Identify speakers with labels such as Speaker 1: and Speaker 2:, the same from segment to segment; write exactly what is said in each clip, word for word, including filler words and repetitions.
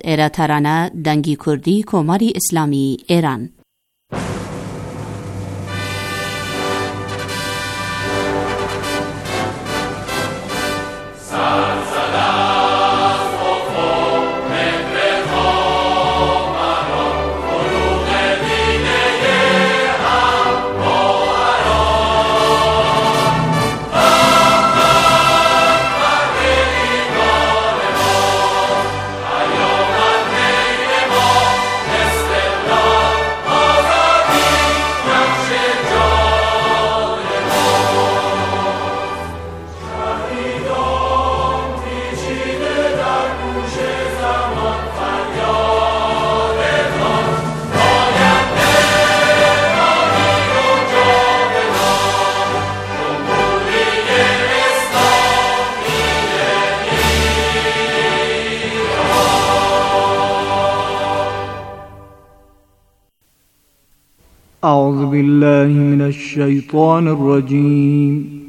Speaker 1: ایرا ترانه دنگی کردی کماری اسلامی ایران.
Speaker 2: أعوذ بالله من الشيطان الرجيم.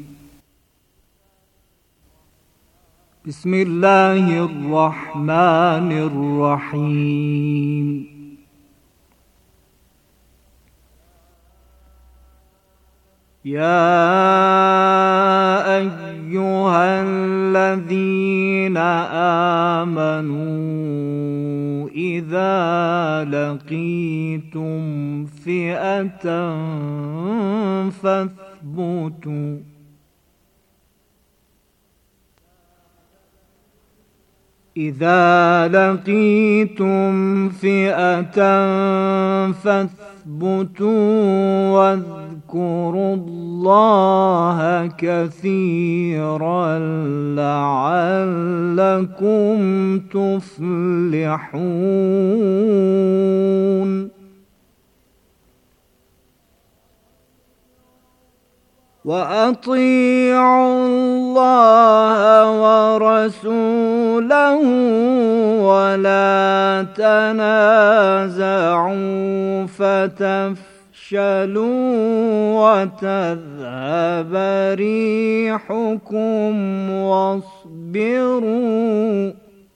Speaker 2: بسم الله الرحمن الرحيم. يا أيها الذين آمنوا إذا لقيتم فئة فاثبتوا إذا لقيتم فئة فاثبتوا واذكروا الله كثيرا لعلكم تفلحون. وأطيعوا الله ورسوله ولا تنازعوا فتفشلوا وتذهب ريحكم واصبروا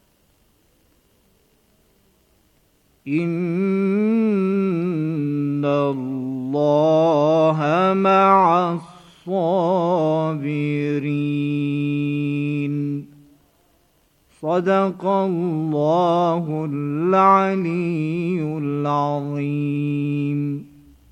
Speaker 2: إن الله مع الصابرين. صدق الله العلي العظيم.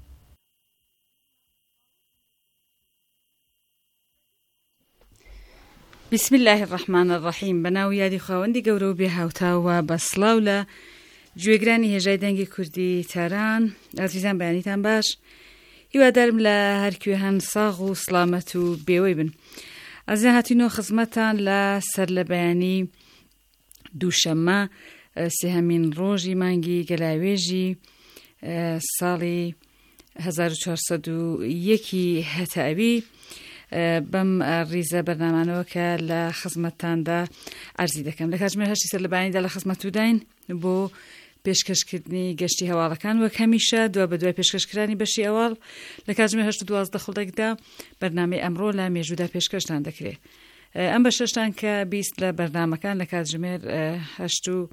Speaker 3: بسم الله الرحمن الرحیم. بەناو یادی خاوەندی گەورە و بێهاوتاوە بەسڵاو لە گوێگرانی هێژای دەنگی کوردی تاران. ئازیزان بەیانیتان باش، هیوادارم لە هەرکوێ هەن ساغ و سڵامەت و بێوەی بن. ئازیزان هاتوینەوە خزمەتان لە سەر لە بەیانی دووشەممە سێهەمین ڕۆژی مانگی گەلاوێژی ساڵی هەزار و چوارسەد و یەکی هەتاوی بەم ڕیزە بەرنامانەوە کە لە خزمەتتاندا ئەرزی دەکەم. لە کاتژمێر هەشتی سەر لە بەیانیدا لە خزمەت وداین بۆ پێشکەشکردنی گەشتی هەواڵەکان وەک هەمیشە دوا بە دوای پێشکەشکرانی بەشی ئەوڵ لە کاتژمێر هەشت و دوازدە خولەکدا بەرنامەی ئەمڕۆ لە مێژوودا پێشکەشتان دەکرێت. ئەم بەشەشتان کە بیست لە بەرنامەکان لە کاتژمێر هەشت و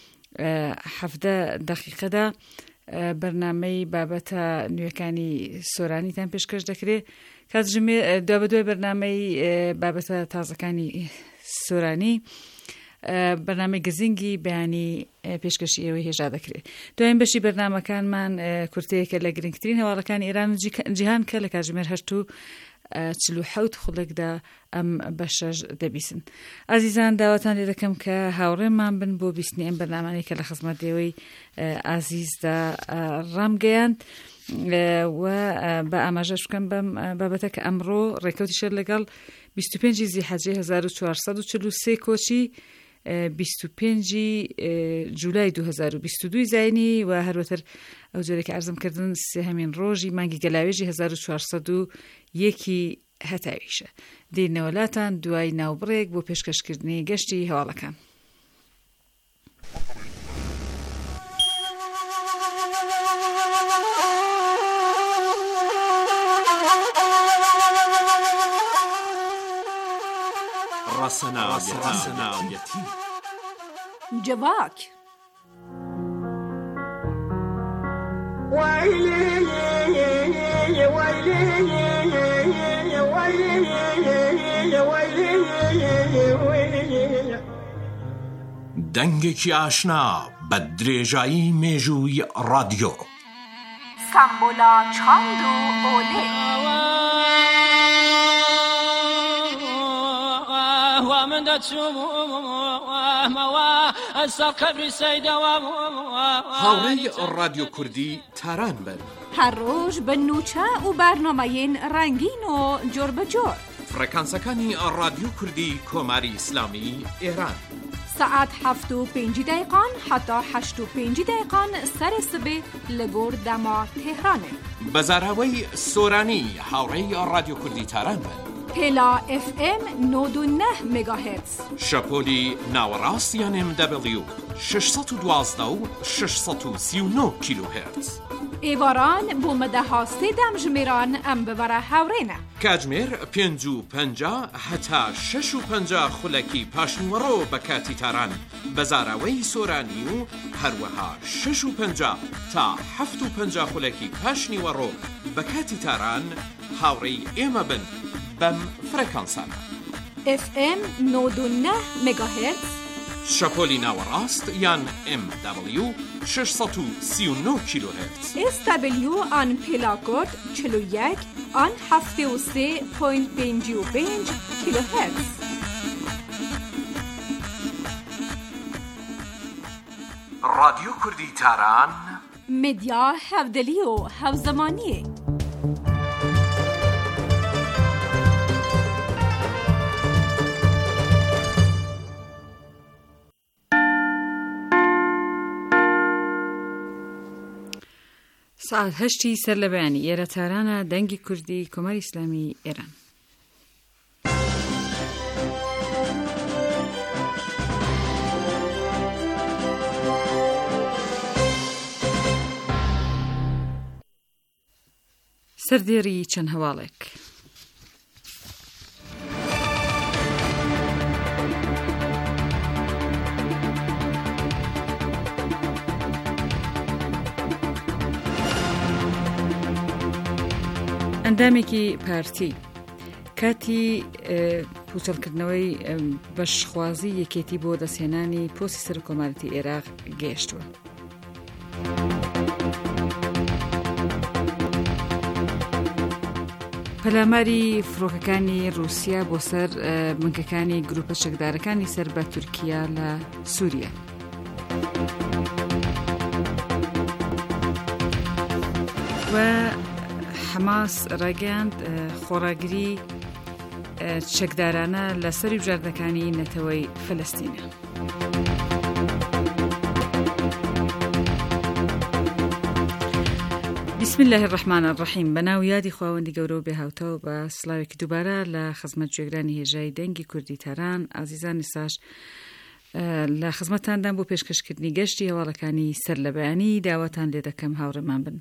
Speaker 3: حەفدە دەقیقەدا بەرنامەی بابەتە نوێەکانی سۆرانیتان پێشکەش دەکرێت. کاتژمێر دوا بە دوای بەرنامەی بابەتە تازەکانی سۆرانی بەرنامەی گزینگی بەیانی پێشکەشی ئێوەی هێژا دەکرێت. دوایین بەشی بەرنامەکانمان کورتەیەکە لە گرنگترین هەواڵەکانی ئێران و جیهان کە لە کاتژمێر هەشت و چل و حەوت خوڵێکدا ئەم بەشەش دەبیستن. ئازیزان داواتان لێ دەکەم کە هاوڕێمان بن بۆ بیستنی ئەم بەرنامانەی کە لە خزمەت ئێوەی ئازیزدا ڕامگەیاند و بە ئاماژەش بکەم بەم بابەتە کە ئەمڕۆ ڕێکەوتی شەر لەگەڵ بیست و پێنجی زیحەجەی هەزار و چوارسەد و چل و سێ کۆچی بیست و پێنجی جولای دوو هەزار و بیست و دوو زاینی و هەروەتر ئەو جۆرێکی ئەرزمکردن سێهەمین ڕۆژی مانگی گەلاوێژی هەزار و چوارسەد و یەکی هەتاویشە. دێنەوەلاتان دوای ناوبڕێک بۆ پێشکەشکردنی گەشتی هەواڵەکان.
Speaker 4: ڕەسەناوەتی
Speaker 5: جەواک
Speaker 4: دەنگێکی ئاشنا بە درێژایی مێژووی ڕادیۆ.
Speaker 5: سامبۆلا چاند و ئۆلێ.
Speaker 4: هاوڕێی ڕادیۆ کوردی تاران بن.
Speaker 5: هەر ڕۆژ بە نوچە و بەرنامەیەن ڕەنگین و جۆر بەجۆر.
Speaker 4: فڕێکانسەکانی ڕادیۆ کوردی کۆماری ئیسلامی ئێران.
Speaker 5: ساعت هەفت و پێنج دقیقان حتا هەشت و پێنج دقیقان سەری سبێ لە گۆر دەما تێهرانێ.
Speaker 4: بەزاراوەی سۆرانی هاوڕێی ڕادیۆ کوردی تاران بن.
Speaker 5: پێلا ئف ئێم نۆد و نە مێگاهێرتز.
Speaker 4: شەپۆلی ناوەڕاست یان ئێم دەبلیو شەشسەد و دوازدە و شەشسەد و سی و نۆ کیلۆهێرتز.
Speaker 5: ئێواران بۆ مەدەها سێ دەمژمێران ئەم ببەرە هاوڕێنە.
Speaker 4: کاتژمێر پێنج و پەنجا هەتا شەش و پەنجا خولەکی پاشنوەڕۆ بە کاتی تاران، بەزاراوەی سۆرانی و هەروەها شەش و پەنجا تا هەفت و پەنجا خولەکی پاشنیوەڕۆ بە کاتی تاران هاوڕێی ئێمە بن بەم فڕێکانسانە.
Speaker 5: ئف ئێم نۆد و نە مێگاهێرتز.
Speaker 4: شەپۆلی ناوەڕاست یان ئێم دەبلیو شەشسەد و سی و نۆ کیلۆهێرتز.
Speaker 5: ئێس دەبلیو ئان پێلاکۆد چل و یەک ئان هەفتێ و سێ پۆینت پێنج و پێنج کیلۆهێرتز.
Speaker 4: ڕادیۆ کوردی تاران
Speaker 5: مدیا هەودەلی و هەوزەمانیە.
Speaker 3: ساعت هەشتی سەر لە بەیانی ئێرە تارانە دەنگی کوردی کۆماری ئیسلامی ئێران. سەردێری چەند هەواڵێک. ئەندامێکی پارتی کاتی پوچەڵکردنەوەی بەشخوازی یەکێتی بۆ دەستهێنانی پۆستی سەر کۆمارەتی عێراق گەیشتووە. پەلاماری فڕۆکەکانی رووسیا بۆ سەر بنکەکانی گروپە چەکدارەکانی سەر بە تورکیا لە سووریا. و حماس ڕاگەیاند خۆڕاگری چەکدارانە لە سەری بژاردنەکانی نەتەوەی فەلەستینە. بسم الله الرحمن الرحیم. بەناو یادی خواوەندی گەورە و بێهاوتەوە بە سڵاوێکی دووبارە لە خزمەت گوێگرانی هێژای دەنگی کوردی تاران. ئازیزانی ساش لە خزمەتاندان بۆ پێشکەشکردنی گەشتی هەواڵەکانی سەر لە بەیانی داواتان لێ دەکەم هاوڕێمان بن.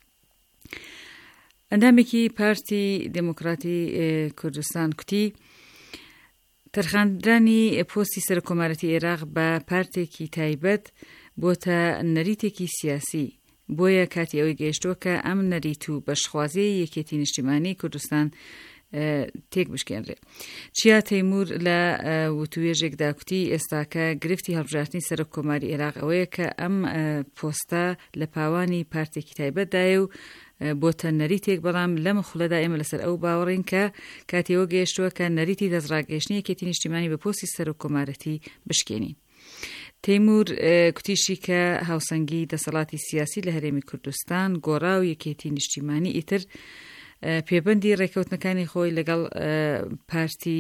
Speaker 3: ئەندامێکی پارتی دموکراتی کوردستان کوتی تەرخاندرانی پۆستی سەر کۆمارەتی عێراق بە پارتێکی تایبەت بۆتە نەریتێکی سیاسی، بۆیە کاتی ئەوەی گەیشتووە کە ئەم نەریت و بەشخوازی یەکێتی نیشتیمانی کوردستان تێک بشکێنرێ. چیا تەیمور لە وتوێژێکدا کوتی ئێستاکە گرفتی هەڵبژاردننی سەر کۆماری عێراق ئەوەیە کە ئەم پۆستە لە پاوانی پارتێکی تایبەتدایە و بۆتە نەریتێک، بەڵام لەم خولەدا ئێمە لەسەر ئەو باوەڕین کە کاتیەوە گەیشتووە کە نەریتی دەستڕاگەیشتنی یەکێتی نیشتیمانی بە پۆستی سەر کۆمارەتی بشکێنی. تەیمور کوتیشی کە هاوسەنگی دەسەڵاتی سیاسی لە هەرێمی کوردستان گۆڕا و یەکێتی نیشتیمانی ئیتر پێبەندی ڕێکەوتنەکانی خۆی لەگەڵ پارتی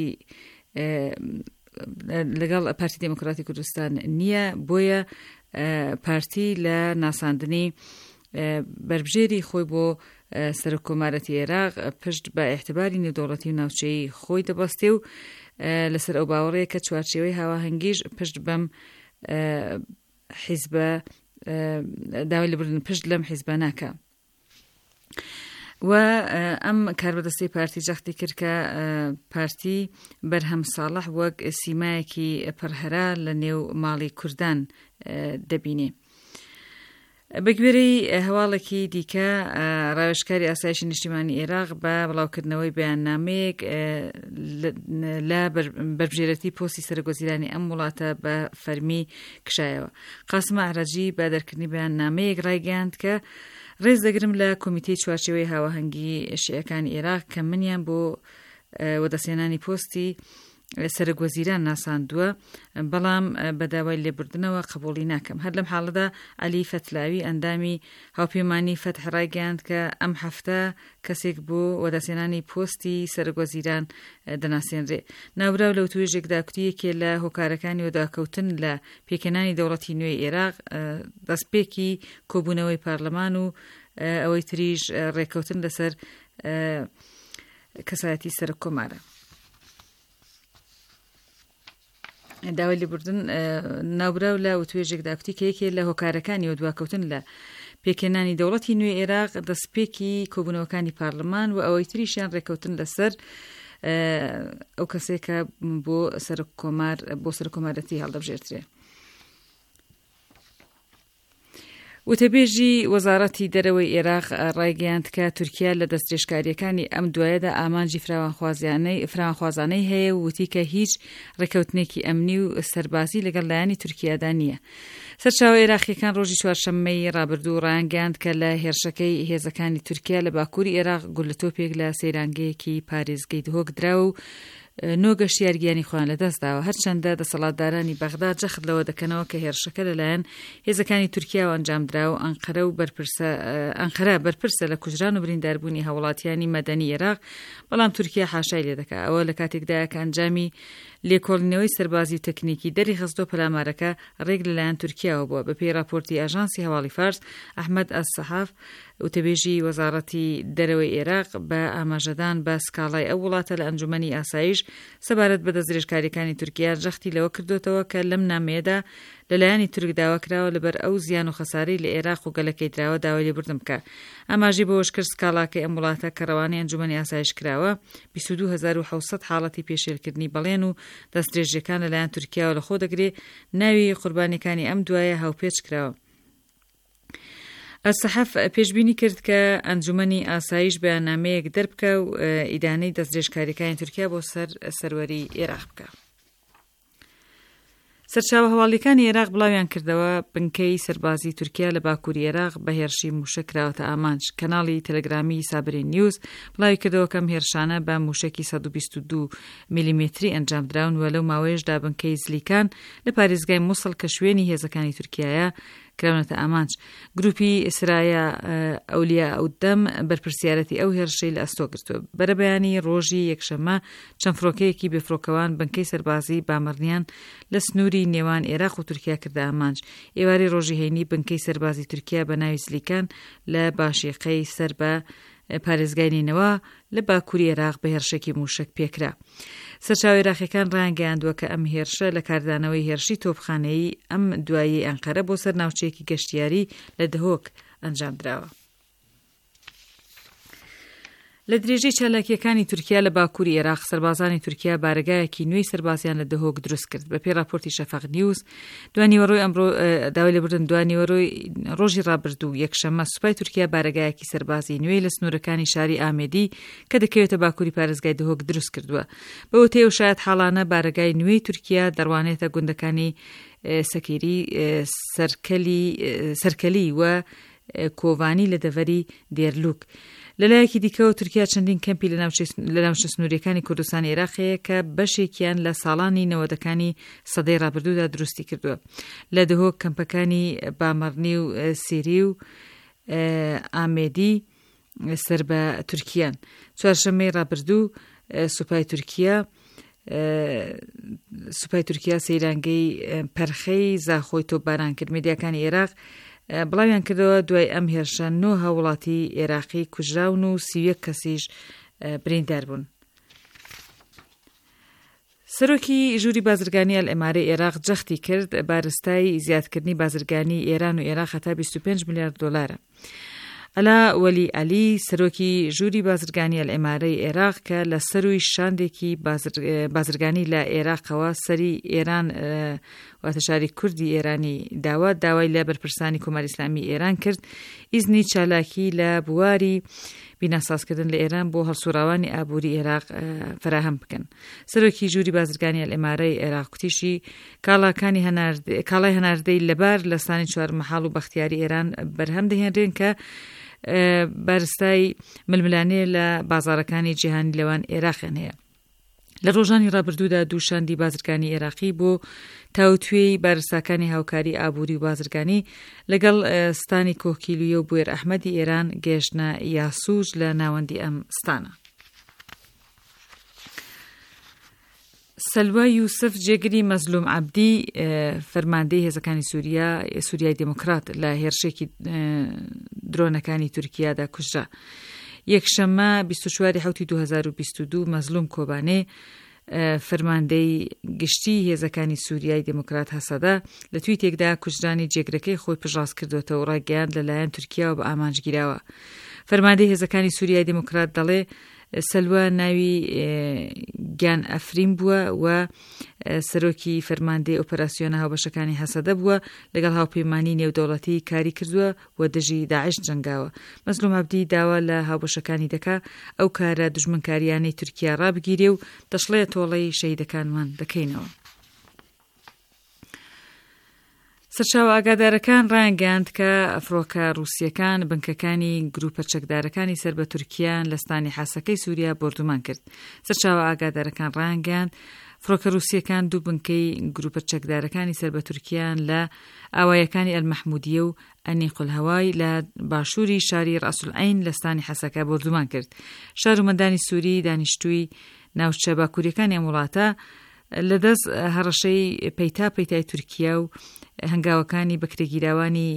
Speaker 3: لەگەڵ پارتی دموکراتی کوردستان نییە، بۆیە پارتی لە ناساندنی بربژێری خۆی بۆ سەر کۆمارەتی عێراق پشت بە ئێعتباری نێودەوڵەتی و ناوچەی خۆی دەبەستێ و لەسەر ئەو باوەڕەیە کە چوارچێوەی هاواهەنگیش پشت بەم حیزبە داوای لەبردن پشت لەم حیزبە ناکە. و ئەم کاربەدەستی پارتی جەختی کرد کە پارتی بەرهەم ساڵح وەک سیمایەکی پڕهەرا لە نێو ماڵی کوردان دەبینێ. بەگوێرەی هەواڵێکی دیکە ڕاوێژکاری ئاسایشی نیشتیمانی عێراق بە بڵاوکردنەوەی بەیاننامەیەک لە بەربژێرەتی پۆستی سەرۆکوەزیرانی ئەم وڵاتە بە فەرمی کشایەوە. قاسم عەراجی بە دەرکردنی بەیاننامەیەک ڕایگەیاند کە ڕێز دەگرم لە کۆمیتەی چوارچێوەی هاوەهەنگی شیعەکانی عێراق کە منیان بۆ وەدەسێنانی پۆستی سەرۆکوەزیران ناساندووە، بەڵام بە داوای لێبوردنەوە قبوڵی ناکەم. هەر لەم حاڵەدا عەلی فەتلاوی ئەندامی هاوپەیمانی فەتح ڕایگەیاند کە ئەم هەفتە کەسێک بۆ وەدەسێنانی پۆستی سەرۆکوەزیران دەناسێنرێ. ناوراو لەو توێژێکدا کوتیەکێ لە هۆکارەکانی وەداکەوتن لە پێکەنانی دەوڵەتی نوێی عێراق دەستپێکی کۆبوونەوەی پارلەمان و ئەوەی تریش ڕێکەوتن لەسەر کەسایەتی سەرۆککۆمارە. داوای لێبوردن ناوراو لە وتوێژێکدا کوتی کە یەکێ لە هۆکارەکانی وەدواکەوتن لە پێکەنانی دەوڵەتی نوێی عێراق دەستپێکی کۆبوونەوەکانی پارلەمان و ئەوەی تریشیان ڕێکەوتن لەسەر ئەو کەسێکە بۆ سەرۆککۆمار بۆ سەرۆککۆمارەتی هەڵدەبژێرترێ. وتەبێژی وەزارەتی دەرەوەی عێراق ڕایگەیاند کە تورکیا لە دەستدرێژکاریەکانی ئەم دوایەدا ئامانجی فراوانخوازانەی هەیە و وتی کە هیچ ڕێکەوتنێکی ئەمنی و سەربازی لەگەڵ لایەنی تورکیادا نییە. سەرچاوە عێراقیەکان ڕۆژی چوارشەممەی ڕابردوو ڕایانگەیاند کە لە هێرشەکەی هێزەکانی تورکیا لە باکووری عێراق گولتۆپێک لە سەیرانگەیەکی پارێزگەی دهۆک دراوە و نۆ گەشتیارگیانی خۆیان لەدەستداوە، هەرچەندە دەسەڵاتدارانی بەغداد جەخت لەوە دەکەنەوە کە هێرشەکە لەلایەن هێزەکانی تورکیا ئەنجامدراوە و ئەنقەرە و ئەنقەرە بەرپرسە لە کوژران و برینداربوونی هاوڵاتیانی مەدەنی عێراق، بەڵام تورکیا حاشای لێ دەکات. ئەوە لە کاتێکدایە کە ئەنجامی لێکۆڵینەوەی سەربازی و تەکنیکی دەری خستۆ پەلامارەکە ڕێک لەلایەن تورکیاوە بووە. بەپێی راپۆرتی ئاژانسی هەواڵی فارس، ئەحمەد ئەسسەحاف وتەبێژی وەزارەتی دەرەوەی عێراق بە ئاماژەدان بە سکاڵای ئەو وڵاتە لە ئەنجومەنی ئاسایش سەبارەت بە دەستدرێژکاریەکانی تورکیا جەختی لەوە کردوتەوە کە لەم نامەیەدا لەلایەنی تورک داوا کراوە لەبەر ئەو زیان و خەسارەی لە عێراق و گەلەکەی دراوە داوای لێبوردن بکات. ئاماژی بۆ کرد سکاڵاکەی ئەم وڵاتە کە ڕەوانەی ئەنجومەنی ئاسایش کراوە بیست و دوو هەزار و حەوت حاڵەتی پێشێلکردنی بەڵێن و دەستدرێژیەکان لەلایەن تورکیاوە لە خۆ دەگرێت. ناوی قوربانیەکانی ئەم دوایە هاوپێچ کراوە. ئەسسەحاف پێشبینی کرد کە ئەنجومەنی ئاسایش بەیاننامەیەک دەربکە و ئیدانەی دەستدرێژکاریەکانی تورکیا بۆ سەر سەروەری عێراق بکە. سەرچاوە هەواڵیەکانی عێراق بڵاویان کردەوە بنکەی سەربازی تورکیا لە باکووری عێراق بە هێرشی موشک کراوەتە ئامانج. کەناڵی تەلەگرامی سابرین نیوز بڵاوی کردەوە کەم هێرشانە بە موشکی سەد و بیست و دوو میلیمتری ئەنجامدراون و لەو ماوەیەشدا بنکەی زلیکان لە پارێزگای مووسڵ کە شوێنی هێزەکانی تورکیایە کراونەتە ئامانج. گروپی ئیسرایە ئەولیا ئەودەم بەرپرسیارەتی ئەو هێرشەی لە ئەستۆ گرتووە. بەرەبەیانی ڕۆژی یەکشەممە چەند فڕۆکەیەکی بێفڕۆکەوان بنکەی سەربازی بامەڕنیان لە سنووری نێوان عێراق و تورکیا کردە ئامانج. ئێواری ڕۆژی هەینی بنکەی سەربازی تورکیا بە ناوی زلیکان لە باشیقەی سەر بە پارێزگای نینەوە لە باکووری عێراق بە هێرشێکی موشک پێکرا. سەرچاوی عێراقیەکان ڕایانگەیاندووە کە ئەم هێرشە لە کاردانەوەی هێرشی تۆپخانەیی ئەم دوایی ئەنقەرە بۆ سەر ناوچەیەکی گەشتیاری لە دهۆک ئەنجامدراوە. لە درێژەی چالاکیەکانی تورکیا لە باکووری عێراق سەربازانی تورکیا بارگایەکی نوێی سەربازیان لە دهۆک دروست کرد. بەپێی راپۆرتی شەفاق نیوز دوانیوەڕۆی ئەمڕۆ داوای لێبوردن دوانیوەڕۆی ڕۆژی ڕابردوو یەکشەممە سوپای تورکیا بارگایەکی سەربازی نوێی لە سنوورەکانی شاری ئامێدی کە دەکەوێتە باکووری پارێزگای دهۆک دروست کردووە. بەوە تێ و شاید حاڵانە بارگای نوێی تورکیا دەڕوانێتە گوندەکانی سەکیری سەرکەلی و کۆڤانی لە دەڤەری دێرلوک. لەلایەکی دیکەوە تورکیا چەندین کەمپی لە ناوچە سنووریەکانی کوردستانی عێراقەیە کە بەشێکیان لە ساڵانی نەوەدەکانی سەدەی ڕابردوودا دروستی کردووە. لە دهۆک کەمپەکانی بامەڕنی و سیری و ئامێدی سەر بە تورکیان. چوارشەممەی ڕابردوو سوپای تورکیا سوپای تورکیا سەیرانگەی پەرخەی زاخۆی تۆپباران کرد. میدیاکانی عێراق بڵاویان کردەوە دوای ئەم هێرشە نۆ هاوڵاتی عێراقی کوژراون و سیویەک کەسیش بریندار بوون. سەرۆکی ژووری بازرگانی ئەلئێمارەی عێراق جەختی کرد بارستای زیادکردنی بازرگانی ئێران و عێراق هەتا بیست و پێنج ملیارد دۆلارە. ئەلا وەلی عەلی سەرۆکی ژووری بازرگانی ئەلئێمارەی عێراق کە لە سەروی شاندێکی بازرگانی لە عێراقەوە سەری ئێران واتە شاری کوردی ئێرانی داوا داوای لە بەرپرسانی کۆماری ئیسلامی ئێران کرد ئیزنی چالاکی لە بواری بیناسازکردن لە ئێران بۆ هەڵسوراوانی ئابووری عێراق فراهم بکەن. سەرۆکی ژووری بازرگانی ئەلئێمارەی عێراق کوتیشی کاڵاکانی کاڵای هەناردەی لەبار لە سانی چوارمەحاڵ و بەختیاری ئێران بەرهەم دەهێنرێن کە بارستای ململانەیە لە بازارەکانی جیهانی لەوان عێراقیان هەیە. لە ڕۆژانی ڕابردوودا دووشاندی بازرگانی عێراقی بۆ تاوتوێی بارستاکانی هاوکاری ئابووری و بازرگانی لەگەڵ ستانی کۆکیلویە و بوێر ئەحمەدی ئێران گەیشتنە یاسووج لە ناوەندی ئەم ستانە. سەلوە یوسف جێگری مەزلوم عەبدی فەرماندەی هێزەکانی سووریا سووریای دموکرات لە هێرشێکی درۆنەکانی تورکیادا کوژرا. یەکشەممە بیست و چواری حوتی دوو هەزار و بیست و دوو مەزلوم کۆبانێ فەرماندەی گشتی هێزەکانی سووریای دموکرات هەسەدا لە تویتێکدا کوژرانی جێگرەکەی خۆی پژڕاست کردوێتەوە و ڕاگەیاند لەلایەن تورکیاوە بە ئامانجگیراوە. فەرماندەی هێزەکانی سووریای دموکرات دەڵێ سەلوە ناوی گیان ئەفرین بووە و سەرۆکی فەرماندەی ئۆپەراسیۆنە هاوبەشەکانی هەسەدە بووە لەگەڵ هاوپەیمانی نێودەوڵەتی کاری کردووە و دژی داعش جەنگاوە. مەزلوم عەبدی داوا لە هاوبەشەکانی دەکا ئەو کارە دوژمنکاریانەی تورکیا ڕابگیرێ و دەشڵێ تۆڵەی شەهیدەکانمان دەکەینەوە. سەرچاوە ئاگادارەکان ڕایانگەاند کە ئەفرۆکە ڕووسیەکان بنکەکانی گروپە چەکدارەکانی سەر بە تورکیان لە ستانی حاسەکەی سووریا بردومان کرد. سەرچاوە ئاگادارەکان ڕایانگەاند فڕۆکە ڕووسیەکان دوو بنکەی گروپە چەکدارەکانی سەر بە تورکیان لە ئاوایەکانی ئەلمەحمودیە و ئەنیقولهەوای لە باشووری شاری ڕەسولعەین لە ستانی حەسەکە بردومان کرد. شارۆمەندانی سووری دانیشتووی ناوچە باکووریەکانی ئەم وڵاتە لەدەست هەڕەشەی پەیتا پەیتای تورکیا و هەنگاوەکانی بەکرێگیراوانی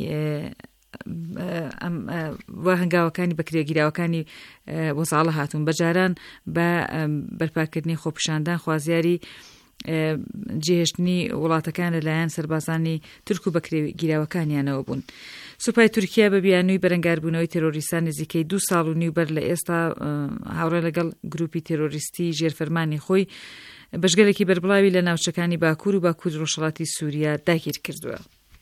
Speaker 3: و هەنگاوەکانی بەکرێگیراوەکانی وەزاڵە هاتوون بەجاران بە بەرپاکردنی خۆپیشاندان خوازیاری جێهێشتنی وڵاتەکان لەلایەن سەربازانی تورک و بەکرێگیراوەکانیانەوە بوون. سوپای تورکیا بە بیانووی بەرەنگاربوونەوەی تێرۆریستان نزیکەی دوو ساڵ و نیو بەر لە ئێستا هاوڕێ لەگەڵ گروپی تێرۆریستی ژێرفەرمانی خۆی بەشگەلێکی بەربڵاوی لە ناوچەکانی باکوور و باکووری ڕۆژهەڵاتی سووریا داگیر کردووە.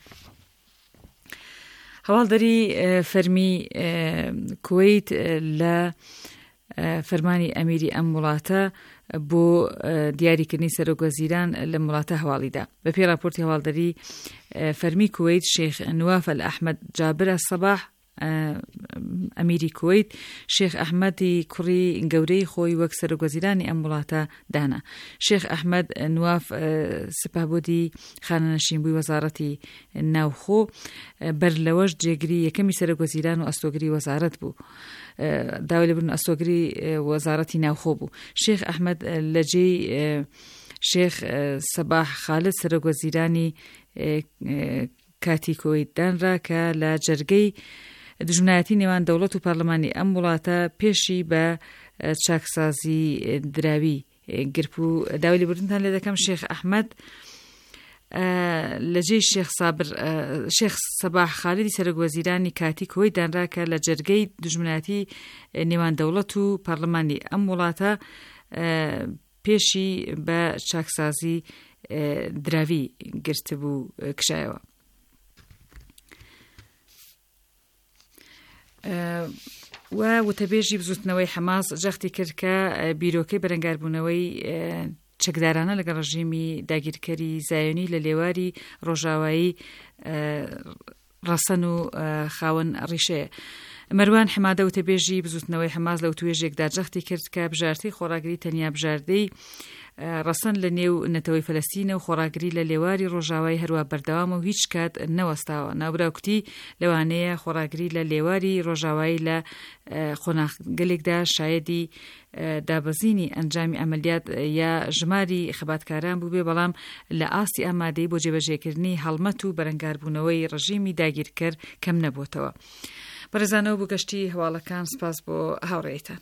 Speaker 3: هەواڵدەری فەرمی کوێیت لە فەرمانی ئەمیری ئەم وڵاتە بۆ دیاریکردنی سەرۆکوەزیران لە وڵاتە هەواڵیدا. بە پێی راپۆرتی هەواڵدەری فەرمی کوێیت شێخ نواف ئەحمەد جابر سەباح ئەمیری کوێیت شێخ ئەحمەدی کوڕی گەورەی خۆی وەک سەرۆکوەزیرانی ئەم وڵاتە دانا. شێخ ئەحمەد نواف سپابۆدی خانەنشینبووی وەزارەتی ناوخۆ بەر لەوەش جێگری یەکەمی سەرۆکوەزیران و ئەستۆگری وەزارەت بوو. داوای لەبوون ئەستۆگری وەزارەتی ناوخۆ بوو. شێخ ئەحمەد لە جێی شێخ سەباح خالد سەرۆکوەزیرانی کاتی کوێیت دانرا کە لە جەرگەی دژمنایەتی نێوان دەوڵەت و پارلەمانی ئەم وڵاتە پێشی بە چاکسازی دراوی گرپ و داوای لێبوردنتان لێ دەکەم. شێخ ئەحمەد لە جێی شێخ سابر شێخ سەباح خالیدی سەرۆکوەزیرانی کاتی کوێیت دانرا کە لە جەرگەی دژمنایەتی نێوان دەوڵەت و پارلەمانی ئەم وڵاتە پێشی بە چاکسازی دراوی گرت بوو کشایەوە. و وتەبێژی بزوتنەوەی حەماس جەختی کرد کە بیرۆکەی بەرەنگاربوونەوەی چەکدارانە لەگەڵ ڕژیمی داگیرکەری زایۆنی لە لێواری ڕۆژاوایی ڕەسەن و خاوەن ڕیشەیە. مەروان حمادە وتەبێژی بزوتنەوەی حەماس لەو توێژێکدا جەختی کرد کە بژارتی خۆراگری تەنیا بژاردەی ڕەسەن لە نێو نەتەوەی فەلەستینە و خۆراگری لە لێواری ڕۆژاوای هەروە بەردەوامە و هیچ کات نەوەستاوە. ناوبراوکتی لەوانەیە خۆراگری لە لێواری ڕۆژاوایی لە خۆناغگەلێکدا شایەدی دابەزینی ئەنجامی ئەمەلیات یا ژماری خەباتکاران بوو بێ، بەڵام لە ئاستی ئامادەی بۆ جێبەجێکردنی هەڵمەت و بەرەنگاربوونەوەی ڕژیمی داگیرکەر کەم نەبووتەوە. بەڕێزانەوە بۆ گەشتی هەواڵەکان سپاس بۆ هاوڕێیتان.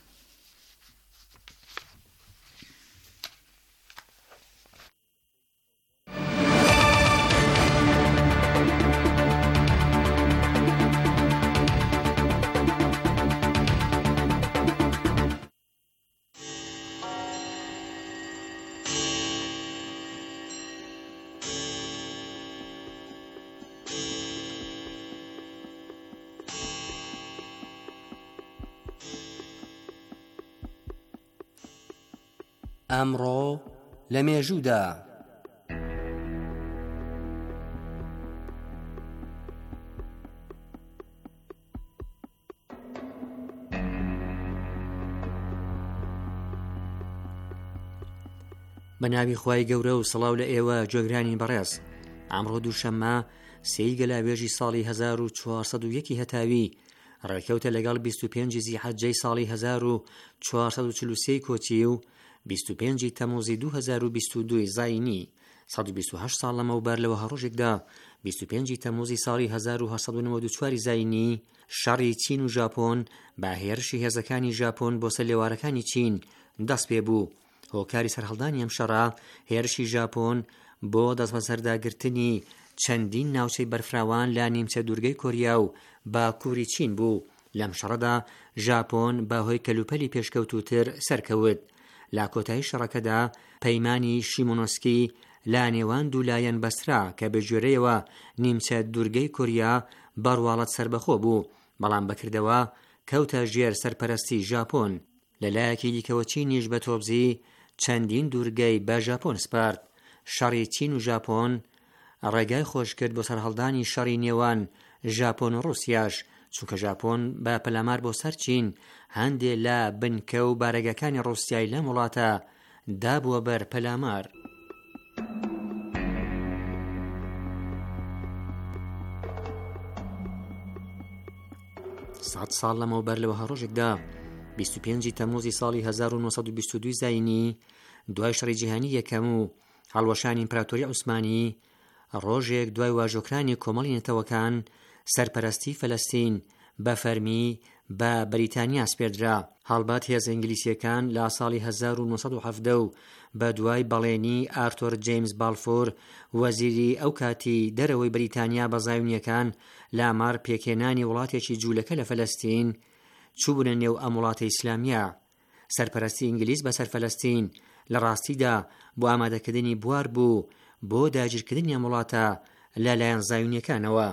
Speaker 6: ئەمڕۆ لە مێژوودا.
Speaker 7: بە ناوی خوای گەورە و سڵاو لە ئێوە گوێگرانی بەڕێز. ئەمڕۆ دووشەممە سێی گەلاوێژی ساڵی هەزار و چوارسەد و یەکی هەتاوی ڕێکەوتە لەگەڵ بیست و پێنجی زیحەجەی ساڵی هەزار و چوارسەد و چل و سێی کۆچی و بیست و پێنجی تەموزی دوو هەزار و بیست و دوو زاینی سەد و بیست و هەشت ساڵ لەمەوبەر لەوە هەڕۆژێکدا بیست و پێنجی تەموزی ساڵی هەزار و هەشت سەد و نۆڤە و چوار زاینی شەڕی چین و ژاپۆن بە هێرشی هێزەکانی ژاپۆن بۆ سەر لێوارەکانی چین دەست پێ بوو. هۆکاری سەرهەڵدانی ئەم شەڕە هێرشی ژاپۆن بۆ دەستبەسەرداگرتنی چەندین ناوچەی بەرفراوان لە نیمچە دوورگەی کۆریا و باکووری چین بوو. لەم شەڕەدا ژاپۆن بەهۆی کەلوپەلی پێشکەوتوتر سەرکەوت. لا کۆتایی شەڕەکەدا پەیمانی شیمۆنۆسکی لا نێوان دوولایەن بەسرا کە بە ژێرەیەوە نیمچە دوورگەی کۆریا بەڕواڵەت سربەخۆ بوو، بەڵام بەکردەوە کەوتە ژێر سەرپەرستی ژاپۆن. لەلایەکی دیکەوە چینیش بە تۆبزی چەندین دوورگەی بە ژاپۆن سپارد. شەڕی چین و ژاپۆن ڕێگای خۆش کرد بۆ سەرهەڵدانی شەڕی نێوان ژاپۆن و ڕووسیاش، چونکە ژاپۆن بە پەلامار بۆ سەر چین هەندێ لە بنکە و بارەگەکانی ڕووسیای لەم وڵاتە دابووە بەر پەلامار. سەد ساڵ لەمەوبەر لەوە هەڕۆژێکدا بیست و پێنجی تەموزی ساڵی هەزار و نۆسەد و بیست و دوو زاینی دوای شەڕی جیهانی یەکەم و هەڵوەشانی ئیمپراتۆری عوسمانی ڕۆژێک دوای واژۆکرانی کۆمەڵی نەتەوەکان سەرپەرستی فەلەستین بە فەرمی بە بەریتانیا سپێردرا. هەڵبەت هێز ئینگلیسیەکان لە ساڵی هەزار و نۆسەد و حەڤدە و بە دوای بەڵێنی ئارتۆر جەیمز بالفۆر وەزیری ئەو کاتی دەرەوەی بەریتانیا بە زایونیەکان لامار پێکێنانی وڵاتێکی جوولەکە لە فەلەستین چوبونە نێو ئەم وڵاتە ئیسلامیە. سەرپەرستی ئینگلیز بەسەر فەلەستین لە ڕاستیدا بۆ ئامادەکردنی بوار بوو بۆ داگیرکردنی ئەم وڵاتە لەلایەن زایونیەکانەوە.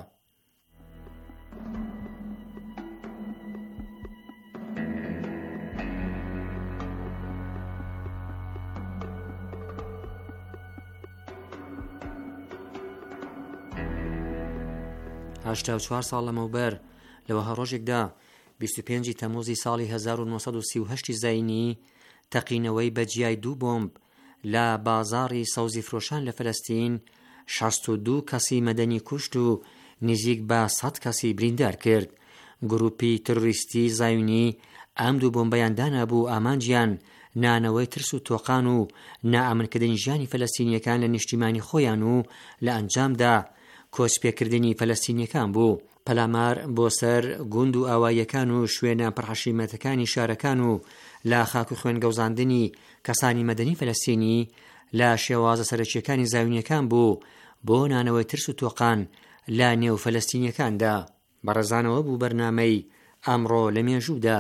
Speaker 7: هەشتا و چوار ساڵ لەمەوبەر لەوە هەڕۆژێکدا بیست و پێنجی تەموزی ساڵی هەزار و نۆسەد و سی و هەشت زاینی تەقینەوەی بەجیای دوو بۆمب لە بازاڕی سەوزی فرۆشان لە فەلەستین شەست و دوو کەسی مەدەنی کوشت و نزیک بە سەد کەسی بریندار کرد. گروپی تروریستی زایونی ئەم دوو بۆمبەیان دانابوو ئامانجیان نانەوەی ترس و تۆقان و نائەمنکردنی ژیانی فەلەستینیەکان لە نیشتیمانی خۆیان و لە ئەنجامدا کۆچپێکردنی فەلەستینیەکان بوو. پەلامار بۆ سەر گوند و ئاواییەکان و شوێنە پڕحەشیمەتەکانی شارەکان و لە خاک و خوێن گەوزاندنی کەسانی مەدەنی فەلەستینی لە شێوازە سەرەکیەکانی زایونیەکان بوو بۆ نانەوەی ترس و تۆقان لە نێو فەلەستینیەکاندا. بەڕێزانەوە بوو بەرنامەی ئەمڕۆ لە مێژوودا.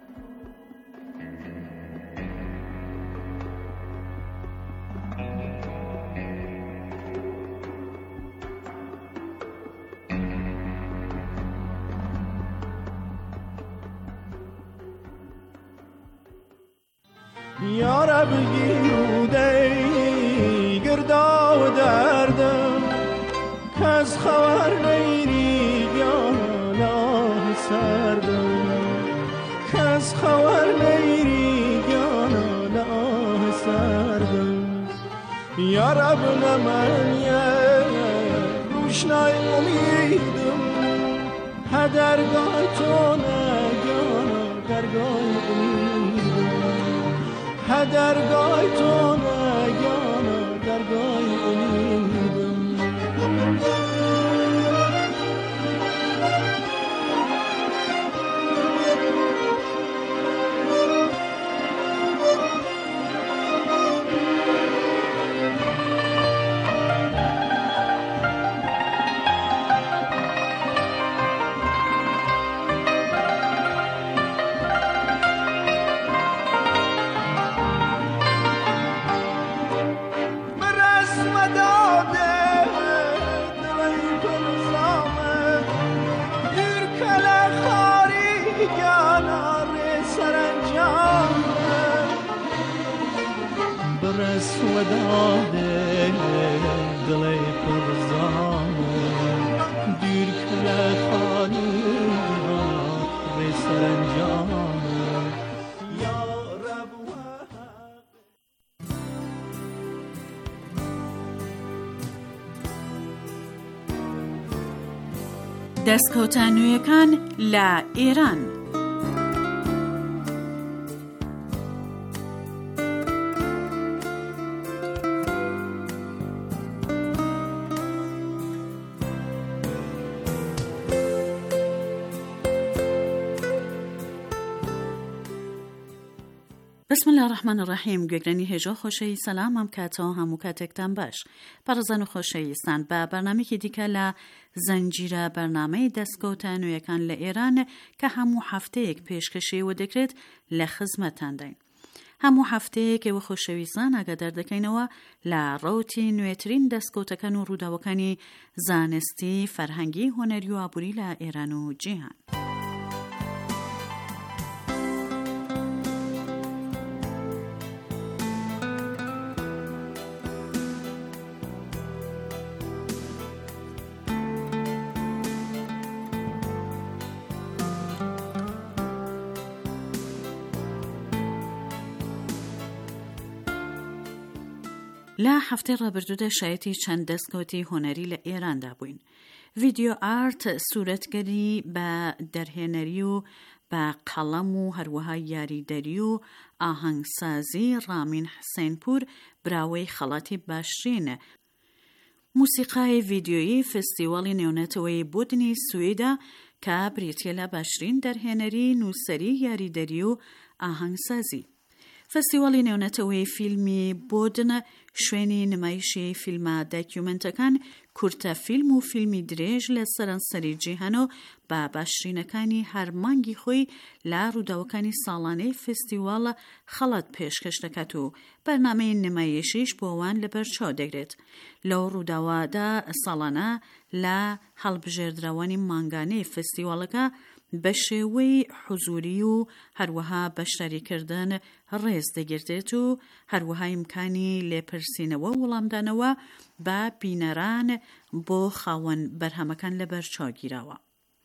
Speaker 2: یارە بگیر و دەی گردا و دەردم کەس خەوەر نەیری گیانە سەردم کەس خەوەر نەیری گیانە سەردم یارە بنە منیە ڕوشنای ئومیدم هە دەرگای تۆ نەگیانە دەرگای هە دەرگای تۆ نەگیانە دەرگای ئومیدم. سوداده دلی پرزانه دیر کل خالی ری سرانجامه یا رب
Speaker 8: دەستکەوتە نوێیەکان لە ئێران. بسم الله الرحمن الرحیم. گوێگرانی هێژۆ خۆشەوی سەلام ئەم کاتەوە هەموو کاتێکتان باش. پەرزەن و خۆشەویستان بە بەرنامێکی دیکە لە زەنجیرە بەرنامەی دەستکەوتە نوێیەکان لە ئێران کە هەموو هەفتەیەک پێشکەشەوە دەکرێت لە خزمەتانداین. هەموو هەفتەیەک ئێوە خۆشەویستان ئاگادار دەکەینەوە لە ڕەوتی نوێترین دەستکەوتەکان و ڕووداوەکانی زانستی، فەرهەنگی، هۆنەری و ئابووری لە ئێران و جیهان. لە هەفتەی ڕابردوودا شایەتی چەند دەستکەوتی هۆنەری لە ئێراندا بووین. ڤیدیۆ ئارت، سوورەتگەری بە دەرهێنەری و بە قەڵەم و هەروەها یاریدەری و ئاهەنگسازی ڕامین حسێنپور براوەی خەڵاتی باشترین موسیقای ڤیدیۆیی فستیواڵی نێونەتەوەی بودنی سوێدا کە بریتیە لە باشترین دەرهێنەری، نووسەری، یاریدەری و ئاهەنگسازی. فستیواڵی نێونەتەوەی فیلمی بودن شوێنی نمایشی فیلمە داکیومنتەکان، کورتە فیلم و فیلمی درێژ لە سەرانسەری جیهان و بە باشترینەکانی هەر مانگی خۆی لە ڕووداوەکانی ساڵانەی فستیواڵ خەڵات پێشکەش دەکات و بەرنامەی نمایشیش بۆ ئەوان لەبەرچاو دەگرێت. لەو ڕووداوەدا ساڵانە لە هەڵبژێردراوانی مانگانەی فستیواڵەکە بە شێوەی حوزوری و هەروەها بەشداریکردن ڕێز دەگیردێت و هەروەها ئیمکانی لێپرسینەوە و وەڵامدانەوە بە بینەران بۆ خاوەن بەرهەمەکان لەبەرچاوگیراوە.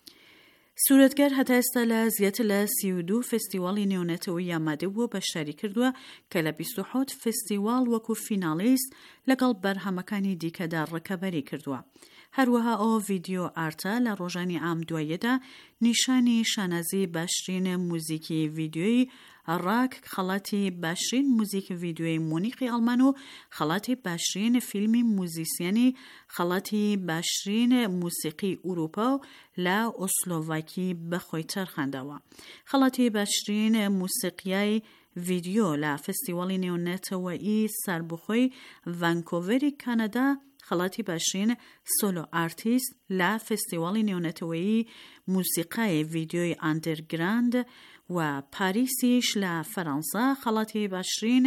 Speaker 8: سوورەتگەر هەتا ئێستا لە زیاتر لە سی و دوو فستیواڵی نێونەتەوەی ئامادەبووە بەشداری کردووە کە لە بیست و حوت فستیواڵ وەکو فیناڵیست لەگەڵ بەرهەمەکانی دیکەدا ڕکەبەری کردووە. هەروەها ئەو ڤیدیۆ ئارتە لە ڕۆژانی ئام دواییەدا نیشانی شانازی باشترین موزیکی ڤیدیۆی ڕاک، خەڵاتی باشترین موزیکی ڤیدیۆی مونیقی ئەڵمان و خەڵاتی باشترین فیلمی موزیسیانی، خەڵاتی باشترین موسیقی ئوروپا و لە ئۆسلۆڤاکی بەخۆی تەرخاندەوە. خەڵاتی باشترین موسیقیای ڤیدیۆ لە فستیواڵی نێونەتەوەیی سربەخۆی ڤانکۆڤەری کانەدا، خەڵاتی باشترین سۆلۆ ئارتیست لە فستیواڵی نێونەتەوەیی موسیقای ڤیدیۆی ئاندەرگراند و پاریسیش لە فەڕەنسا، خەڵاتی باشترین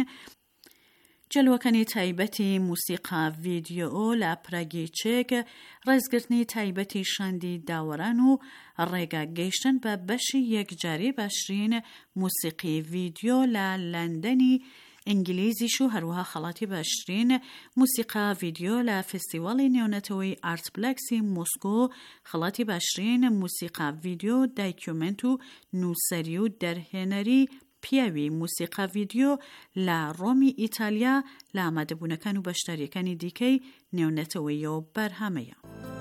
Speaker 8: جەلوەکانی تایبەتی موسیقا ڤیدیۆ لە پراگی چێک، ڕێزگرتنی تایبەتی شاندی داوەران و ڕێگا گەیشتن بە بەشی یەکجاری باشترین موسیقی ڤیدیۆ لە لەندەنی ئینگلیزیش و هەروەها خەڵاتی باشترین موسیقا ڤیدیۆ لە فستیواڵی نێونەتەوەی ئارت پلەکسی مۆسکۆ، خەڵاتی باشترین موسیقا ڤیدیۆ دایکیومنت و نووسەری و دەرهێنەری پیاوی موسیقا ڤیدیۆ لە ڕۆمی ئیتالیا لە ئامادەبوونەکان و بەشداریەکانی دیکەی نێونەتەوەیەوە بەرهەمەیە.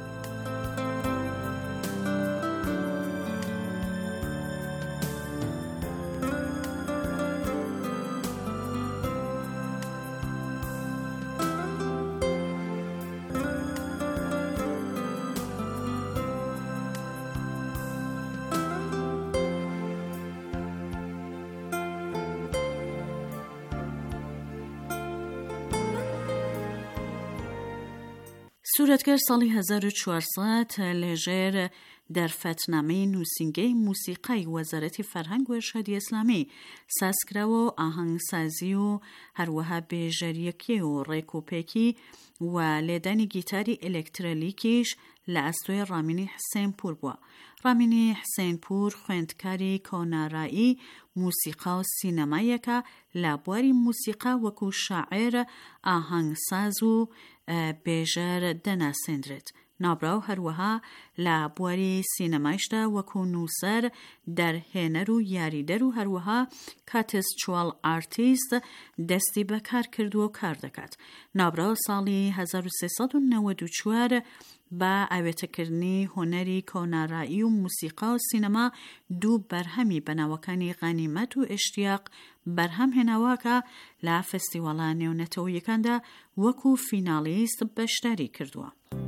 Speaker 8: سوورەتگەر ساڵی هەزار و چوارسەد لەژێر دەرفەتنامەی نووسینگەی موسیقای وەزارەتی فەرهەنگ و ئێرشادی ئیسلامی سازکراوە و ئاهەنگسازی و هەروەها بێژەریەکی و ڕێکوپێکی و لێدانی گیتاری ئێلێکترۆلیکیش لە ئەستۆی ڕامینی حسێنپور بووە. ڕامینی حسێنپور خوێندکاری کۆنارایی موسیقا و سینەمایەکە لە بواری موسیقا وەکو شاعیر، ئاهەنگساز و بێژەر دەناسێنرێت. نابراو هەروەها لە بواری سینەمایشدا وەکو نووسەر، دەرهێنەر و یاریدەر و هەروەها کاتێسچوال ئارتیست دەستی بەکار کردووە و کار دەکات. نابراو ساڵی هەزار و سێسەد و نەوەد و چوار بە ئاوێتەکردنی هۆنەری کۆنارایی و موسیقا و سینەما دوو بەرهەمی بەناوەکانی غەنیمەت و ئیشتیاق بەرهەم هێناوەکە لە فستیواڵە نێونەتەوەیەکاندا وەکو فینالیست بەشداری کردووە.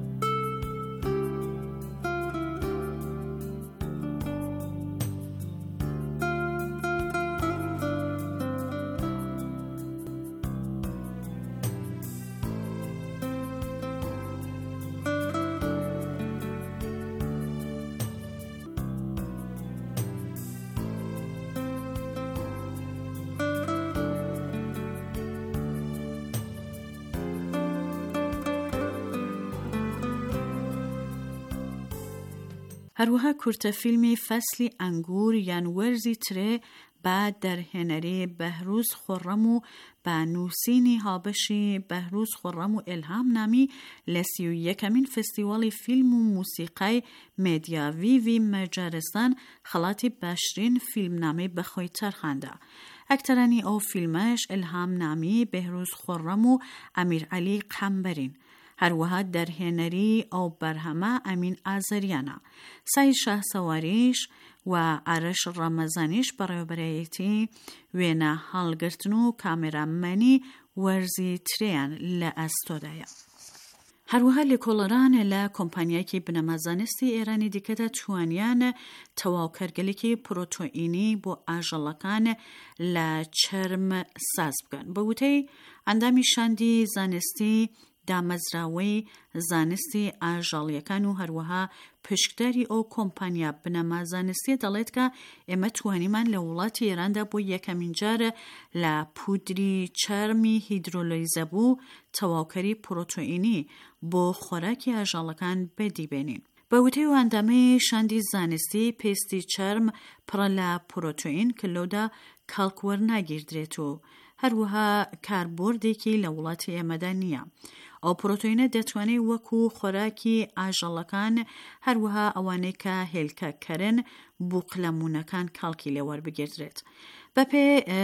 Speaker 8: هەروەها کورتە فیلمی فەسلی ئەنگور یان وەرزی ترێ بە دەرهێنەری بەهروز خۆڕەم و بە نووسینی هاوبەشی بەهروز خۆڕەم و ئێلهام نامی لە سی و یەکەمین فستیواڵی فیلم و موسیقای مێدیاڤیڤی مەجارستان خەڵاتی باشترین فیلمنامەی بەخۆی تەرخاندا. ئەکتەرانی ئەو فیلمەش ئێلهام نامی، بەهروز خۆڕەم و ئەمیر عەلی قەمبەرین. هەروەها دەرهێنەری ئەو بەرهەمە ئەمین ئازەریانە. سای شاهسەواریش و ئارەش ڕەمەزانیش بەڕێوەبەرایەتی وێنە هەڵگرتن و کامێرامەنی وەرزی ترێیان لە ئەستۆدایە. هەروەها لێکۆڵەران لە کۆمپانیایەکی بنەمازانستی ئێرانی دیکەدا توانیان تەواوکەرگەلێکی پرۆتۆئینی بۆ ئاژەڵەکان لە چەرم ساز بکەن. بە وتەی ئەندامی شاندی زانستی دامەزراوەی زانستی ئاژەڵیەکان و هەروەها پشکداری ئەو کۆمپانیا بنەمازانستی دەڵێت کە ئێمە توانیمان لە وڵاتی ئێراندا بۆ یەکەمین جارە لە پودری چەرمی هیدرۆلیزە بوو تەواوکەری پرۆتۆئینی بۆ خۆراکی ئاژەڵەکان بەدیبێنین. بە وتەی و ئەندامەی شاندی زانستی پێستی چەرم پڕە لە پرۆتۆئین کە لەودا کەڵک وەرناگیردرێت و هەروەها کاربۆردێکی لە وڵاتی ئێمەدا نییە. ئەو پرۆتۆئینە دەتوانێت وەکو خۆراکی ئاژەڵەکان هەروەها ئەوانەی کە هێلکەکەرن بووقلەمونەکان کاڵکی لێوەربگیردرێت. بەپێ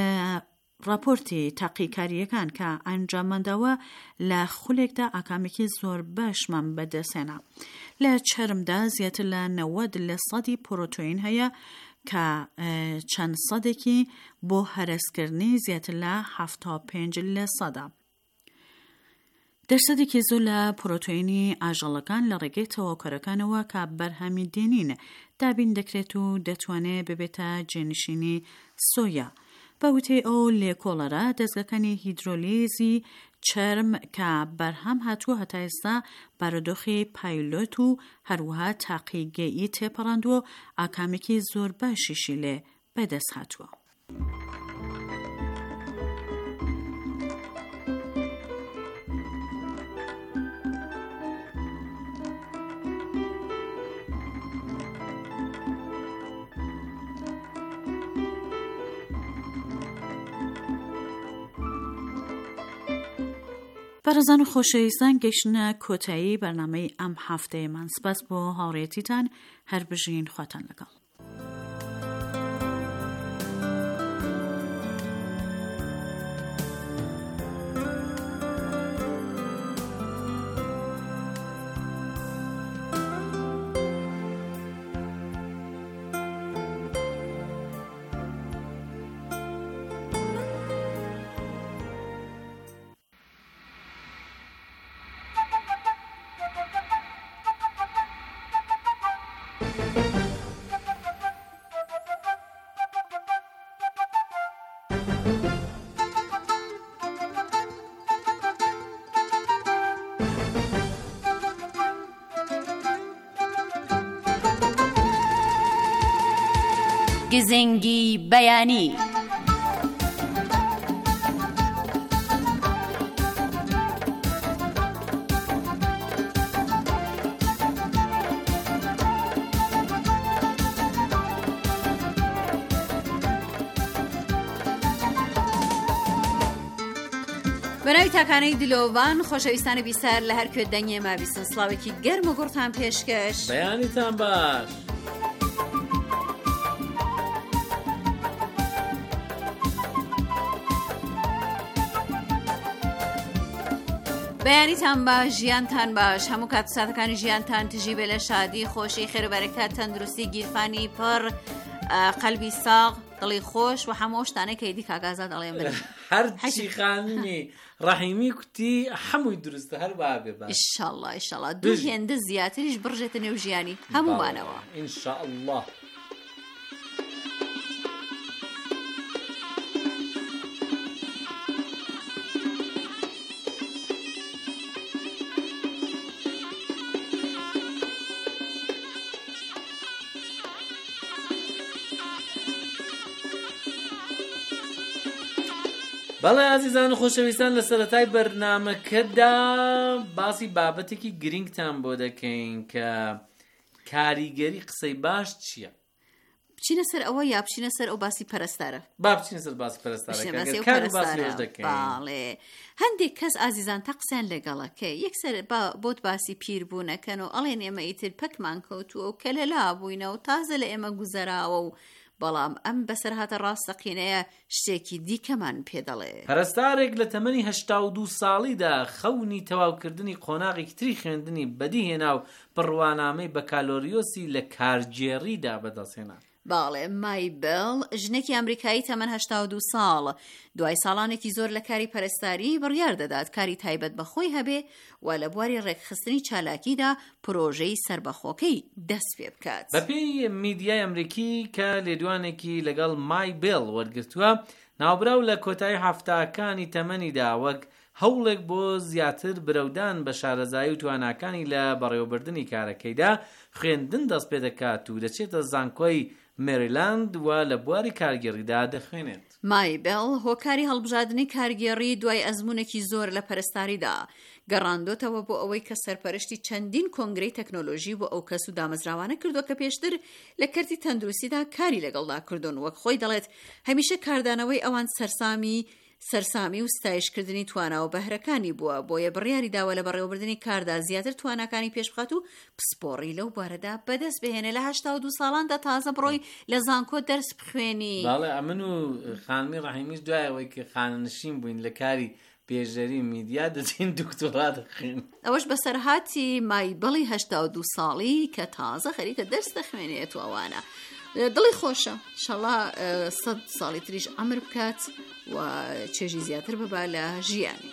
Speaker 8: راپۆرتی تاقیکاریەکان کە ئەنجامانداوە لە خولێکدا ئاکامێکی زۆر باشمان بەدەستهێنا. لە چەرمدا زیاتر لە نەوەد لە سەدی پرۆتۆئین هەیە کە چەند سەدێکی بۆ هەرسکردنی زیاتر لە هەفتاد و پێنج لە سەدا. دەرسەدێکی زۆر لە پرۆتۆئینی ئاژەڵەکان لە ڕێگەی تەواوکەرەکانەوە کە بەرهەمی دێنین دابین دەکرێت و دەتوانێت ببێتە جێنشینی سۆیا. بە وتەی ئەو لێکۆڵەرە دەستگاکانی هیدرۆلیزی چەرم کە بەرهەم هاتووە هەتا ئێستا بارودۆخی پایلۆت و هەروەها تاقیگەیی تێپەڕاندووە ئاکامێکی زۆر باشیشی لێ بەدەست هاتووە. بەڕێزان و خۆشەویستان گەیشتنە کۆتایی بەرنامەی ئەم هەفتەیەمان. سپاس بۆ هاوڕێیەتیتان، هەر بژین خواتان لەگەڵ.
Speaker 1: گزنگی بەیانی.
Speaker 8: بەناوی تاکانەی دلۆڤان خۆشەویستانی بیسار لە هەر کوێ دەنگێ ما بیستن سڵاوێکی گەرم و گوڕتان پێشکەش
Speaker 9: بەیانیتان باش.
Speaker 8: بەیانیتان باش، ژیانتان باش، هەموو کات و ساتەکانی ژیانتان تژی بێ لە شادی، خۆشی، خێربەرەکات، تەندروستی، گیرفانی پڕ، قەلبی ساغ، دڵی خۆش و هەموو شتانەی کە ئیدی کاگازات دەڵێن بن.
Speaker 9: هەرچی خانمی ڕەحیمی کوتی هەمووی دروستە هەر بابێ باش.
Speaker 8: ئیشەڵڵا ئیشەڵڵا دوو هێندە زیاتریش بڕژێتە نێو ژیانی هەموومانەوە.
Speaker 9: ئینشاءڵڵا. بەڵێ ئازیزان و خۆشەویستان لە سەرەتای بەرنامەکەدا باسی بابەتێکی گرنگتان بۆ دەکەین کە کاریگەری قسەی باش چییە؟
Speaker 8: بچینە سەر ئەوە یا بچینە سەر ئەو باسی پەرستارە؟
Speaker 9: با بچینە سەر باسی پەرستارە.
Speaker 8: باڵێ هەندێک کەس ئازیزان تا قسەیان لەگەڵەکە یەکسەر بۆت باسی پیربوونەکەن و ئەڵێن ئێمە ئیتر پەکمان کەوتووە و کە لەلا بووینە و تازە لە ئێمە گوزەراوە و بەڵام ئەم بەسەر هاتە ڕاستەقینەیە شتێکی دیکەمان پێ دەڵێ.
Speaker 9: پەرستارێک لە تەمەنی هەشتا و دوو ساڵیدا خەونی تەواوکردنی قۆناغێکی تری خوێندنی بەدی هێنا و بڕوانامەی بەکالۆریۆسی لە کارگێڕیدا بەدەستهێنا.
Speaker 8: باڵێ مایبل ژنێکی ئەمریکایی تەمەن هەشتا و دوو ساڵ دوای ساڵانێکی زۆر لە کاری پەرستاری بڕیار دەدات کاری تایبەت بەخۆی هەبێ و لە بواری ڕێکخستنی چالاکیدا پرۆژەی سربەخۆکەی دەست پێ بکات.
Speaker 9: بەپێی میدیای ئەمریکی کە لێدوانێکی لەگەڵ مایبل وەرگرتووە ناوبراو لە کۆتایی هەفتاکانی تەمەنیدا وەک هەوڵێک بۆ زیاتر برەودان بە شارەزایی و تواناکانی لە بەڕێوەبردننی کارەکەیدا خوێندن دەست پێ دەکات و دەچێتە زانکۆی مێریلاند و لە بواری کارگێڕیدا دەخوێنێت.
Speaker 8: مایبل هۆکاری هەڵبژاردننی کارگێڕی دوای ئەزمونێکی زۆر لە پەرستاریدا گەڕاندۆتەوە بۆ ئەوەی کە سەرپەرشتی چەندین کۆنگرەی تەکنۆلۆژی بۆ ئەو کەس و دامەزراوانە کردووە کە پێشتر لە کەرتی تەندروستیدا کاری لەگەڵدا کردوون. وەک خۆی دەڵێت هەمیشە کاردانەوەی ئەوان سەرسامی سەرسامی و ستایشکردنی توانە و بەهرەکانی بووە بۆیە بڕیاری داوە لە بەڕێوەبردننی کاردا زیاتر تواناکانی پێش بخات و پسپۆڕی لەو بارەدا بەدەست بهێنێ. لە هەشتا و دوو ساڵاندا تازە بڕۆی لە زانکۆ دەرس بخوێنی.
Speaker 9: باڵێ ئەمن و خانمی ڕەحیمیش دوایەوەی کە خانەنشین بووین لە کاری پێشدەری میدیا دەچین دکتۆرا دەخوێن.
Speaker 8: ئەوەش بەسەرهاتی مایبڵی هەشتا و دوو ساڵی کە تازە خەریکە دەرس دەخوێنێت و ئەوانە دڵی خۆشە شەڵا سەد ساڵی تریش ئەمر بکات و چێژی زیاتر ببا لە ژیانی.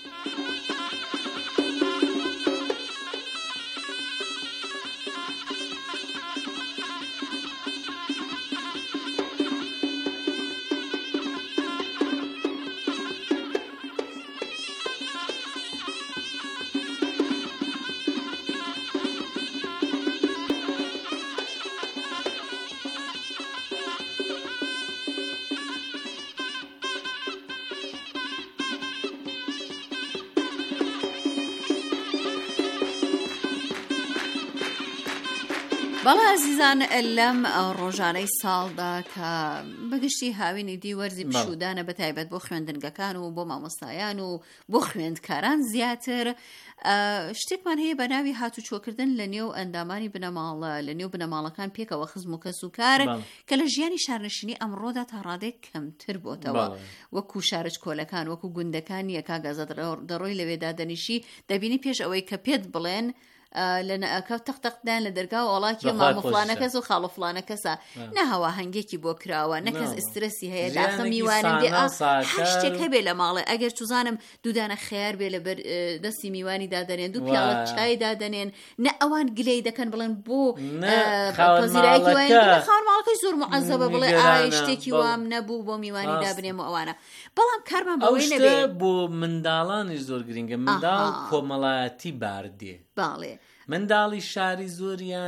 Speaker 8: بەڵێ ئازیزان لەم ڕۆژانەی ساڵدا کە بەگشتی هاوینی دی وەرزی پشودانە بە تایبەت بۆ خوێندنگەکان و بۆ مامۆستایان و بۆ خوێندکاران زیاتر شتێکمان هەیە بە ناوی هاتوچۆکردن لە نێو ئەندامانی بنەماڵە لە نێو بنەماڵەکان پێکەوە خزم و کەس و کار کە لە ژیانی شارنشینی ئەمڕۆدا تا ڕادێک کەمتر بۆتەوە وەکو شارچ کۆلەکان وەکو گوندەکان یەکا گازە دەڕۆی لەوێدا دەنیشی دەبینی پێش ئەوەی کە پێت بڵێن لە نەکەوت تەختەقدان لە دەرگا و وڵاتی مامۆ فلانە کەس و خاڵۆ فلانە کەسە نەهەوا هەنگێکی بۆ کراوە نەکەس ئسترسی هەیە داخە میوانم دێ هەر شتێک هەبێ لە ماڵێ ئەگەر توزانم دوودانە خێر بێ لە دەستی میوانی دادەنێن دوو پیاڵە چای دادەنێن نە ئەوان گلەی دەکەن بڵێن بۆ پەزیرایەکی وایە خاوەن ماڵەکەی زۆر معەزەبە بڵێ ئای شتێکی وام نەبوو بۆ میوانی دابنێم و ئەوانە بەڵام کارمان بەوەی نەبێ
Speaker 9: بۆ منداڵانی زۆر گرنگە منداڵ کۆمەڵایەتی باردێ
Speaker 8: باڵێ
Speaker 9: منداڵی شاری زۆریان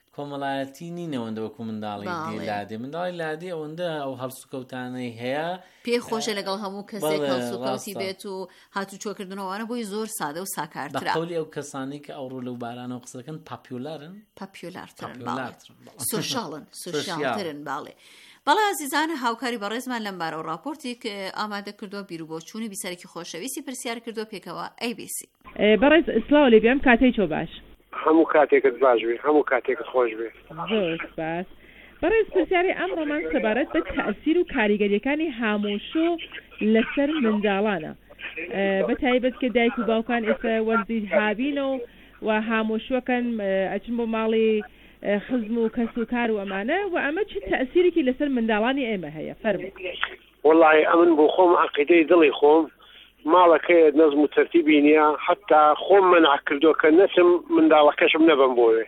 Speaker 9: کۆمەڵایەتی نینەوەندە وەکو منداڵی لادێ منداڵی لادێ ئەوەندە ئەو هەڵسوکەوتانەی هەیە
Speaker 8: پێی خۆشە لەگەڵ هەموو کەسێک هەڵسوکەوتی بێت و هاتو چۆکردنەوەوانە بۆی زۆر سادە و ساکارترا.
Speaker 9: بەقەولی ئەو کەسانی کە ئەوڕۆ لەو بارانەوە قسەکەن پاپیۆلارن
Speaker 8: پاپیۆلارترن سۆشیاڵن سۆشیالترن باڵێ. بەڵێ ئازیزانە هاوکاری بەڕێزمان لەم بارە و راپۆرتی کە ئامادە کردووە بیر و بۆچوونی بیسەرێکی خۆشەویستی پرسیار کردووە پێکەوە ئەی بی سی.
Speaker 10: بەڕێز سلااو لێ بێم کاتەی چۆ باش
Speaker 11: هەموو کاتێکت باش بێ هەموو کاتێکت خۆش بێ.
Speaker 10: زۆر سپاس. بەڕێز پرسیاری ئەمڕۆمان سەبارەت بە تەئسیر و کاریگەریەکانی هاموشۆ لەسەر منداڵانە، بە تایبەت کە دایک و باوکان ئێستا وەرزی هابینەوە و هاموشوەکەن ئەچن بۆ ماڵی خزم و کەس و کار و ئەمانە و ئەمە چ تەئسیرێکی لەسەر منداڵانی ئێمە هەیە؟ فەرموو.
Speaker 11: وەڵڵاهی ئەمن بۆ خۆم عەقیدەی دڵی خۆم ماڵەکەیە نەزم و تەرتیبی نییە، حتا خۆم مەنع کردووە کە نەچم منداڵەکەشم نەبم بۆوێ.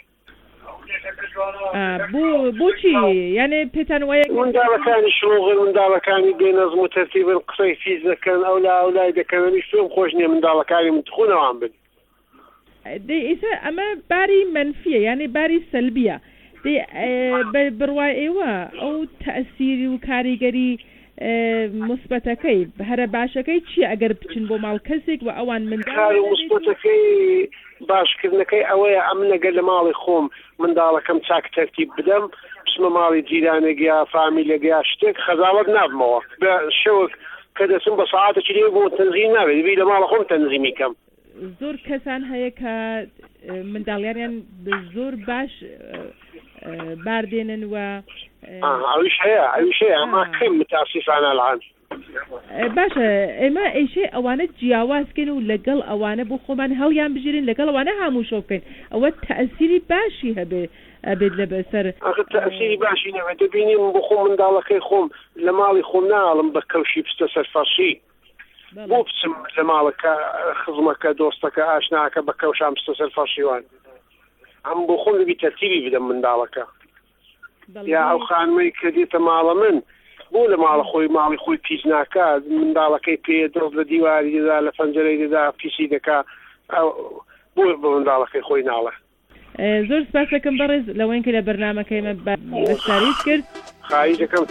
Speaker 10: بۆچی؟ یعنی پێتان وایە
Speaker 11: منداڵەکانی شڵۆغن، منداڵەکانی بێ نەزم و تەرتیبن، قسەی فیز دەکەن، ئەولا ئەولای دەکەن، شوێم خۆش نییە منداڵەکانی من تخونەوان بن.
Speaker 10: ئێستا ئەمە باری منفیە، یعنی باری سەلبیە. بڕوای ئێوە ئەو تەئسیری و کاریگەری مثبەتەکەی هەرە باشەکەی چی ئەگەر بچن بۆ ماڵ کەسێک و ئەوان منداڵ
Speaker 11: مثبەتەکەی باشکردنەکەی ئەوەیە ئەم نەگەر لە ماڵی خۆم منداڵەکەم چاک تەرتیب بدەم، بچمە ماڵی جیرانێکیا فامیلێکیا شتێک خەزاڵەت نابمەوە بە شەوک کە دەچم بە سەعاتێکی لێ بۆ تەنزیم نابێت، دەبێت لە ماڵە خۆم تەنزیمی کەم.
Speaker 10: زۆر کەسان هەیە کە منداڵیان زۆر باش باردێنن و
Speaker 11: ئەویش هەیە ئەویش هەیە ئەما کەم متاسفانە الان.
Speaker 10: باشە ئێمە ئەیشەی ئەوانە جیاوازکەن و لەگەڵ ئەوانە بۆ خۆمان هەڵیان بژێرن لەگەڵ ئەوانە هەمووشۆ بکەین، ئەوە تەئسیری باشی هەبێ ئەبێت لە بەسەر
Speaker 11: تەئسیری باشی نەبێت. دەبینیم بۆ خۆم منداڵەکەی خۆم لە ماڵی خۆم ناڵم بە کەوشی پستە سەرفەرشی بۆ بچم لە ماڵەکە خزمەکە دۆستەکە ئاشناکە بە کەوشان پستە سەرفەرشیوان ئەم بۆ خۆم دەبی تەرتیبی بدەم منداڵەکە. یا ئەو خانمەی کە دێتە ماڵە من بۆ لە ماڵە خۆی ماڵی خۆی پیس ناکە، منداڵەکەی پێ دڵ لە دیواری دەدا لە پەنجەرەی دەدا پیسی دەکا، بۆ بە منداڵەکەی خۆی ناڵە.
Speaker 10: زۆر سپاس دەکەم بەڕێز لەوەی کە لە بەرنامەکەیمە بەشداریت کرد.
Speaker 11: خواهش دەکەم.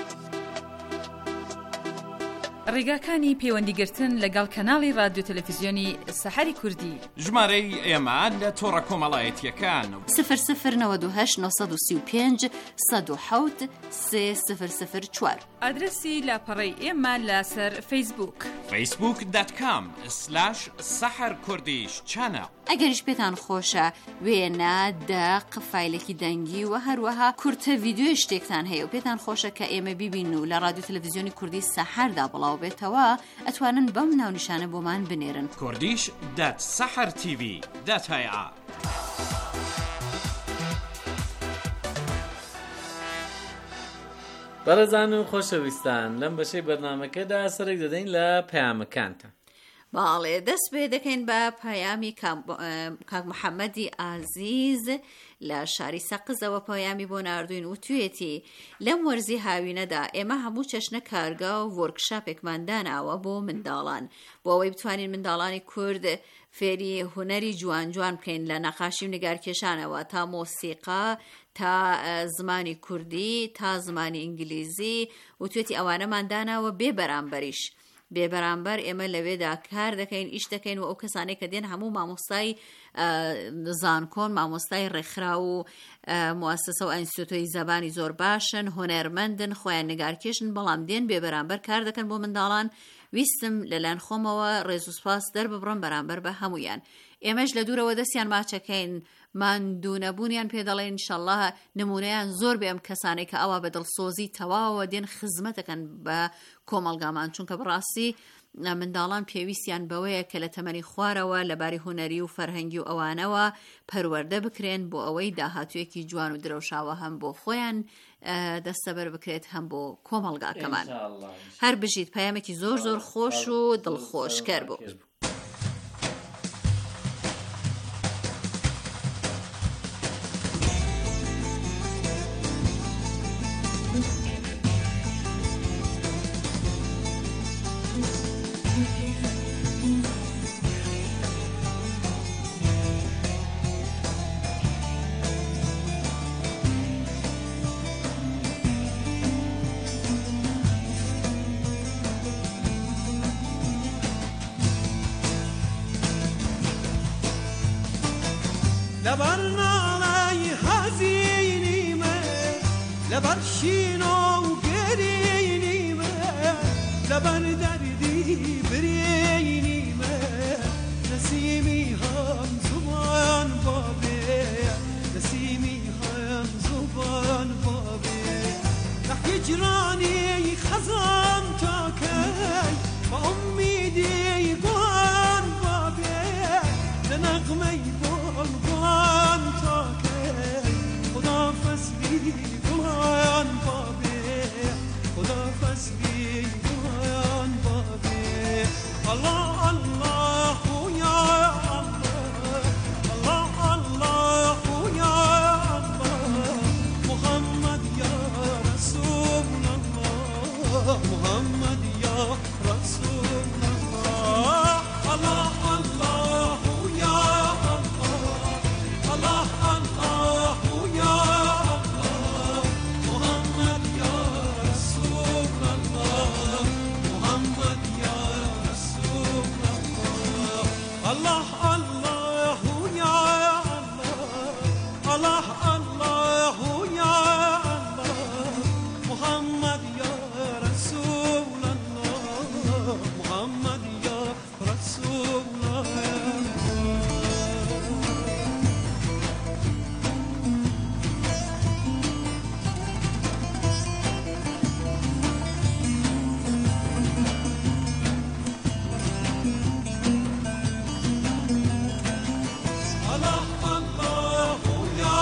Speaker 3: ڕێگاکانی پەیوەندیگرتن لەگەڵ کەناڵی رادیۆ تەلەڤیزیۆنی سەحەری کوردی
Speaker 4: ژمارەی ئێمە لە تۆڕە کۆمەڵایەتیەکان
Speaker 8: سفر سفر نەوەد و هەشت نۆسەد و سی و پێنج سەد و حەوت سێ سفر سفر چوار.
Speaker 3: ئادرسی لاپەڕەی ئێمە لەسەر فەیسبووک
Speaker 4: فەیسبووک دات کام سلاش سەحەر کوردیش چانە.
Speaker 8: ئەگەریش پێتان خۆشە وێنە دەق فایلێکی دەنگی و هەروەها کورتە ڤیدیۆ شتێکتان هەیە و پێتان خۆشە کە ئێمە بیبین و لە رادیۆ تەلەڤیزیۆنی کوردی سەحەردا بڵاو بێتەوە، ئەتوانن بەم ناونیشانە بۆمان بنێرن.
Speaker 4: کوردیش دات سەحەر تیڤی دات هەیە.
Speaker 9: بەڕێزان و خۆشەویستان لەم بەشەی بەرنامەکەدا سەرێک دەدەین لە پەیامەکانتان.
Speaker 8: باڵێ دەست پێ دەکەین بە پەیامی کاک محەممەدی ئازیز لە شاری سەقزەوە پەیامی بۆ ناردوین و توێتی لەم وەرزی هاوینەدا ئێمە هەموو چەشنە کارگا و وەرکشاپێکمان داناوە بۆ منداڵان بۆ ئەوەی بتوانین منداڵانی کورد فێری هوەری جوان جوان بکەین لە نەقاشی و نگارکێشانەوە تا مۆسیقا تا زمانی کوردی تا زمانی ئینگلیزی و توێتی ئەوانەمان داناوە بێ بەرامبەریش. بێبەرامبەر ئێمە لەوێدا کار دەکەین ئیش دەکەین و ئەو کەسانەی کە دێن هەموو مامۆستای زانکۆن مامۆستای ڕێکخرا و موسسە و ئەینستیتوی زەبانی زۆر باشن هۆنەرمەندن خۆیان نگارکێشن بەڵام دێن بێبەرامبەر کار دەکەن بۆ منداڵان. ویستم لەلایەن خۆمەوە ڕێز و سوپاس دەرببڕم بەرامبەر بە هەمویان. ئێمەش لە دوورەوە دەستیان ماچەکەین ماندوونەبوونیان پێ دەڵێن ئینشەڵڵا نمونەیان زۆر بێ ئەم کەسانەی کە ئەوە بە دڵسۆزی تەواوە دێن خزمەتەکەن بە کۆمەڵگامان، چونکە بڕاستی منداڵان پێویستیان بەوەیە کە لە تەمەنی خوارەوە لەباری هوەری و فەرهەنگی و ئەوانەوە پەروەردە بکرێن بۆ ئەوەی داهاتوویەکی جوان و درەوشاوە هەم بۆ خۆیان دەستەبەر بکرێت هەم بۆ کۆمەڵگاکەمان. هەر بژیت پەیامێکی زۆر زۆر خۆش و دڵخۆشکەر بوو.
Speaker 2: لبر ناڵای حەزینیمە لەبەر شین و گەرینیمە لەبەر دەردی برینیمە نسیمی هەم زوبان بابێ نسیمی هەم زوبان بابێ لە هیجرانی خەزان تاکەی بە ئومیدی گوان بابێ لە نەغمەی بۆڵگوان تاکەی خدافەز بی گوڵان بابێ خدافەز بی گوڵان بابێ الله الله یا الله الله الله یا الله محمد یا رسول الله محمد یا رسول الله الله الله یا الله الله الله یا الله محمد یا رسول الله محمد یا رسول الله الله الله یا الله الله الله یا الله محمد یا رسول الله محمد یا رسول الله الله الله یا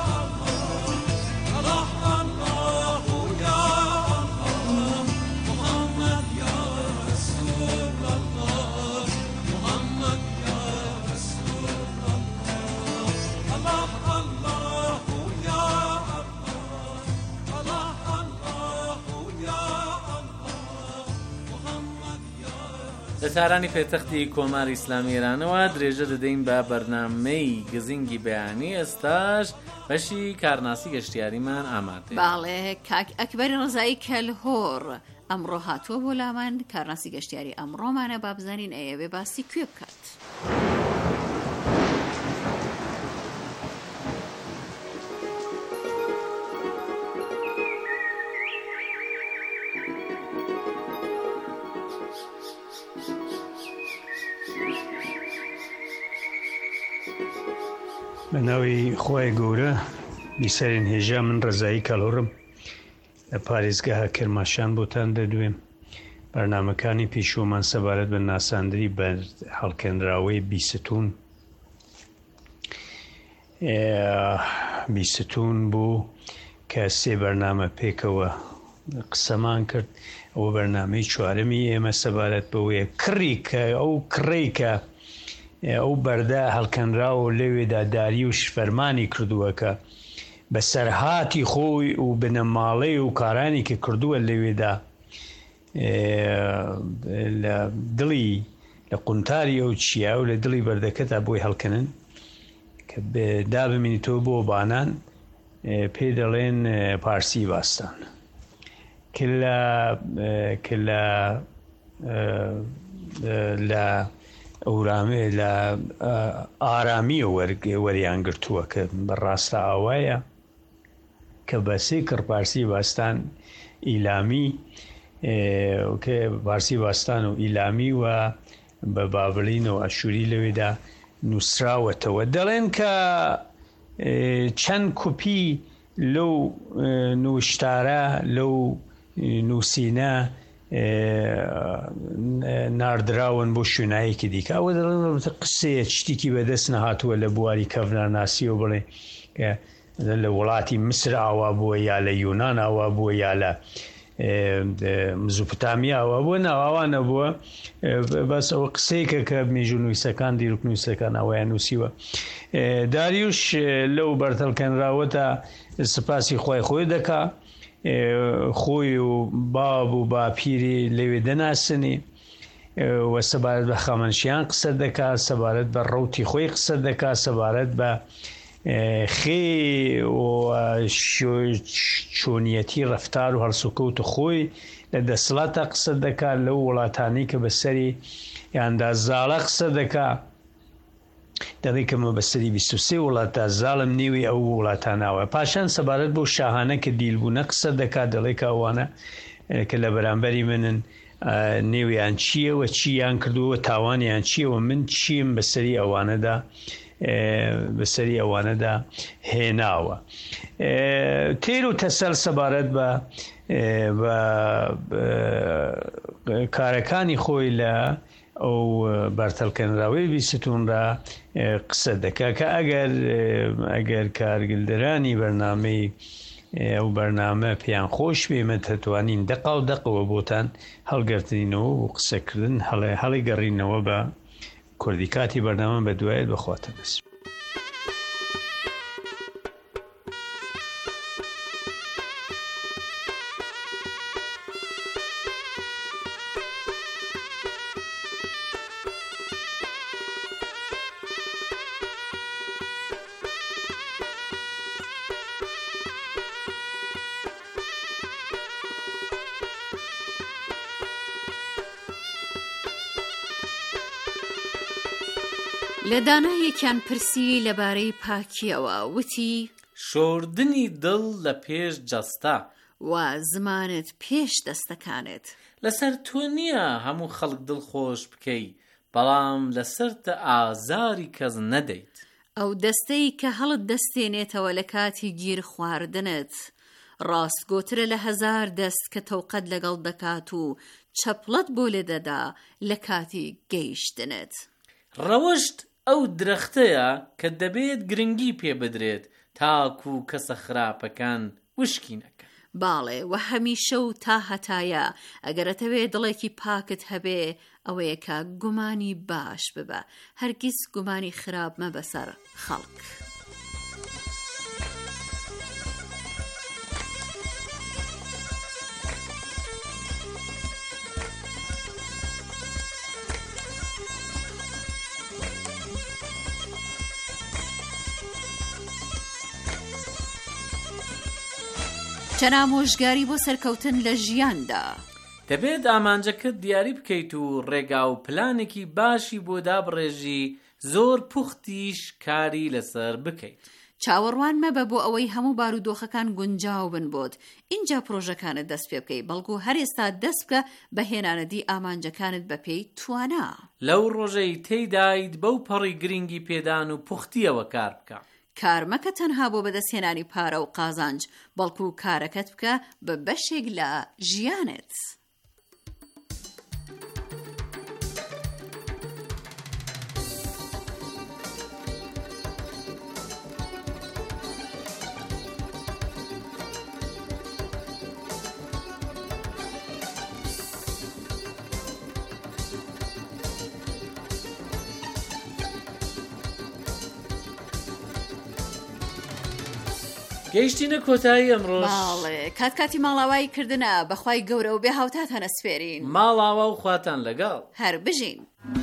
Speaker 2: الله الله الله یا الله محمد یا رسول الله محمد یا رسول الله الله الله یا الله الله الله یا الله محمد یا
Speaker 9: لە تارانی پێتەختی کۆماری ئیسلامی ئێرانەوە درێژە دەدەین بە بەرنامەی گزینگی بەیانی. ئێستاش بەشی کارناسی گەشتیاریمان ئامادەیە.
Speaker 8: باڵێ کاک ئەکبەری ڕزایی کەلهۆڕ ئەمڕۆ هاتووە بۆ لامان کارناسی گەشتیاری ئەمڕۆمانە با بزانین ئەیەوێ باسی کوێ بکات.
Speaker 12: بە ناوی خۆی گەورە بیسەرین هێژا من ڕزایی کەلهۆڕم لە پارێزگەها کەرماشان بۆتان دەدوێم. بەرنامەکانی پێشوومان سەبارەت بە ناساندنی بە هەڵکێنراوەی بیستون بیستون بوو کە سێ بەرنامە پێکەوە قسەمان کرد. ئەوە بەرنامەی چوارەمی ئێمە سەبارەت بەوەیە کڕی کە ئەو کڕی کە ئەو بەردە هەڵکەنراوە لەوێدا داری و فەرمانی کردووە کە بە سەرهاتی خۆی و بنەماڵەی و کارانی کە کردووە لەوێدا لە دڵی لە قونتاری ئەو چیا و لە دڵی بەردەکەتا بۆی هەڵکەنن کە دابمینیتەوە بۆ بانان پێ دەڵێن پارسی باستان کە لە ئەورامێ لە ئارامیە وەریان گرتووە کە بەڕاستە ئاوایە کە بە سێ کڕپارسی باستان ئیلامی کە پارسی باستان و ئیلامی و بە بابلین و ئەشوری لەوێدا نووسراوەتەوە. دەڵێن کە چەند کوپی لەو نوشتارە لەو نووسینە ناردراون بۆ شوێنایەکی دیکە. ئەوە دەڵێن قسەیە شتێکی بەدەست نەهاتووە لە بواری کەڤناناسیەوە بڵێ کە لە وڵاتی میسر ئاوا بووە یا لە یونان ئاوا بووە یا لە مزوپتامیا ئاوا بووە ناوانە بووە. بەس ئەوە قسەیەکە کە مێژوو نوویسەکان دیروک نوویسەکان ئەوەیان نووسیوە. داریوش لەو بەرتەڵکەنراوەتە سپاسی خۆی خۆی دەکا خۆی و باب و باپیری لەوێ دەناسنی و سەبارەت بە خەمەنشیان قسە دەکا سەبارەت بە ڕەوتی خۆی قسە دەکا سەبارەت بە خێ و چۆنیەتی ڕەفتار و هەڵسوکەوت خۆی لە دەسەڵاتە قسە دەکات لەو وڵاتانی کە بەسەری یاندا زاڵە قسە دەکات دەڵێکەمە بەسەری بیست و سێ وڵاتە زاڵم نێوی ئەو وڵاتاناوە پاشان سەبارەت بۆ شاهانە کە دیلبوونە قسە دەکات دەڵێ ئەوانە کە لە بەرامبەری منن نێویان چییەوە چییان کردووە تاوانیان چییەوە من چیم بەسەری ئەوانەدا بەسەری ئەوانەدا هێناوە تێر و تەسەل سەبارەت بە کارەکانی خۆی لە ئەو بەرتەلکەنراوەی بیستوندا قسە دەکا کە ئەگەر ئەگەر کارگلدەرانی بەرنامەی ئەو بەرنامە پێیان خۆش بێمە دەتوانین دەقا و دەقەوە بۆتان هەڵگرتنینەوە و قسەکردن هەڵی گەڕینەوە بە کوردی کاتی بەرنامە بە دوایت بخواتە دەست.
Speaker 8: لە دانایەکیان پرسی لەبارەی پاکیەوە وتی
Speaker 9: شۆردنی دڵ لە پێش جەستا
Speaker 8: و زمانت پێش دەستەکانت
Speaker 9: لەسەر تۆ نییە هەموو خەڵک دڵخۆش بکەی بەڵام لەسەرتە ئازاری کەس نەدەیت
Speaker 8: ئەو دەستەی کە هەڵت دەستێنێتەوە لە کاتی گیر خواردنت ڕاستگۆترە لە هەزار دەست کە تەوقەت لەگەڵ دەکات و چەپڵەت بۆ لێ دەدا لە کاتی گەیشتنت.
Speaker 9: ڕەوەشت ئەو درەختەیە کە دەبێت گرنگی پێ بدرێت تاکو و کەسە خراپەکان وشکی نەکە.
Speaker 8: باڵێ و هەمیشە و تا هەتایە ئەگەرەتەوێ دڵێکی پاکت هەبێ ئەوەیە کە گومانی باش ببە هەرگیز گومانی خراپ مە بەسەر خەڵک. چەند ئامۆژگاری بۆ سەرکەوتن لە ژیاندا
Speaker 9: دەبێت ئامانجەکەت دیاری بکەیت و ڕێگا و پلانێکی باشی بۆ دابڕێژی زۆر پوختیش کاری لەسەر بکەیت.
Speaker 8: چاوەڕوان مەبە بۆ ئەوەی هەموو بارودۆخەکان گونجاو بن بۆت اینجا پرۆژەکانت دەست پێ بکەیت بەڵکو هەر ئێستا دەست بکە بە هێنانەدی ئامانجەکانت بە پێی توانە.
Speaker 9: لەو ڕۆژەی تێیدایت بەو پەڕی گرنگی پێدان و پوختیەوە کار بکە.
Speaker 8: کارمەکە تەنها بۆ بەدەستهێنانی پارە و قازانج بەڵکو کارەکەت بکە بە بەشێک لە ژیانت.
Speaker 9: گەیشتینە کۆتایی ئەمڕۆژ.
Speaker 8: باڵێ کات کاتی ماڵاوایی کردنە بەخوای گەورە و بێ هاوتاتانە سپێرین.
Speaker 9: ماڵاوا و خواتان لەگەڵ
Speaker 8: هەر بژین.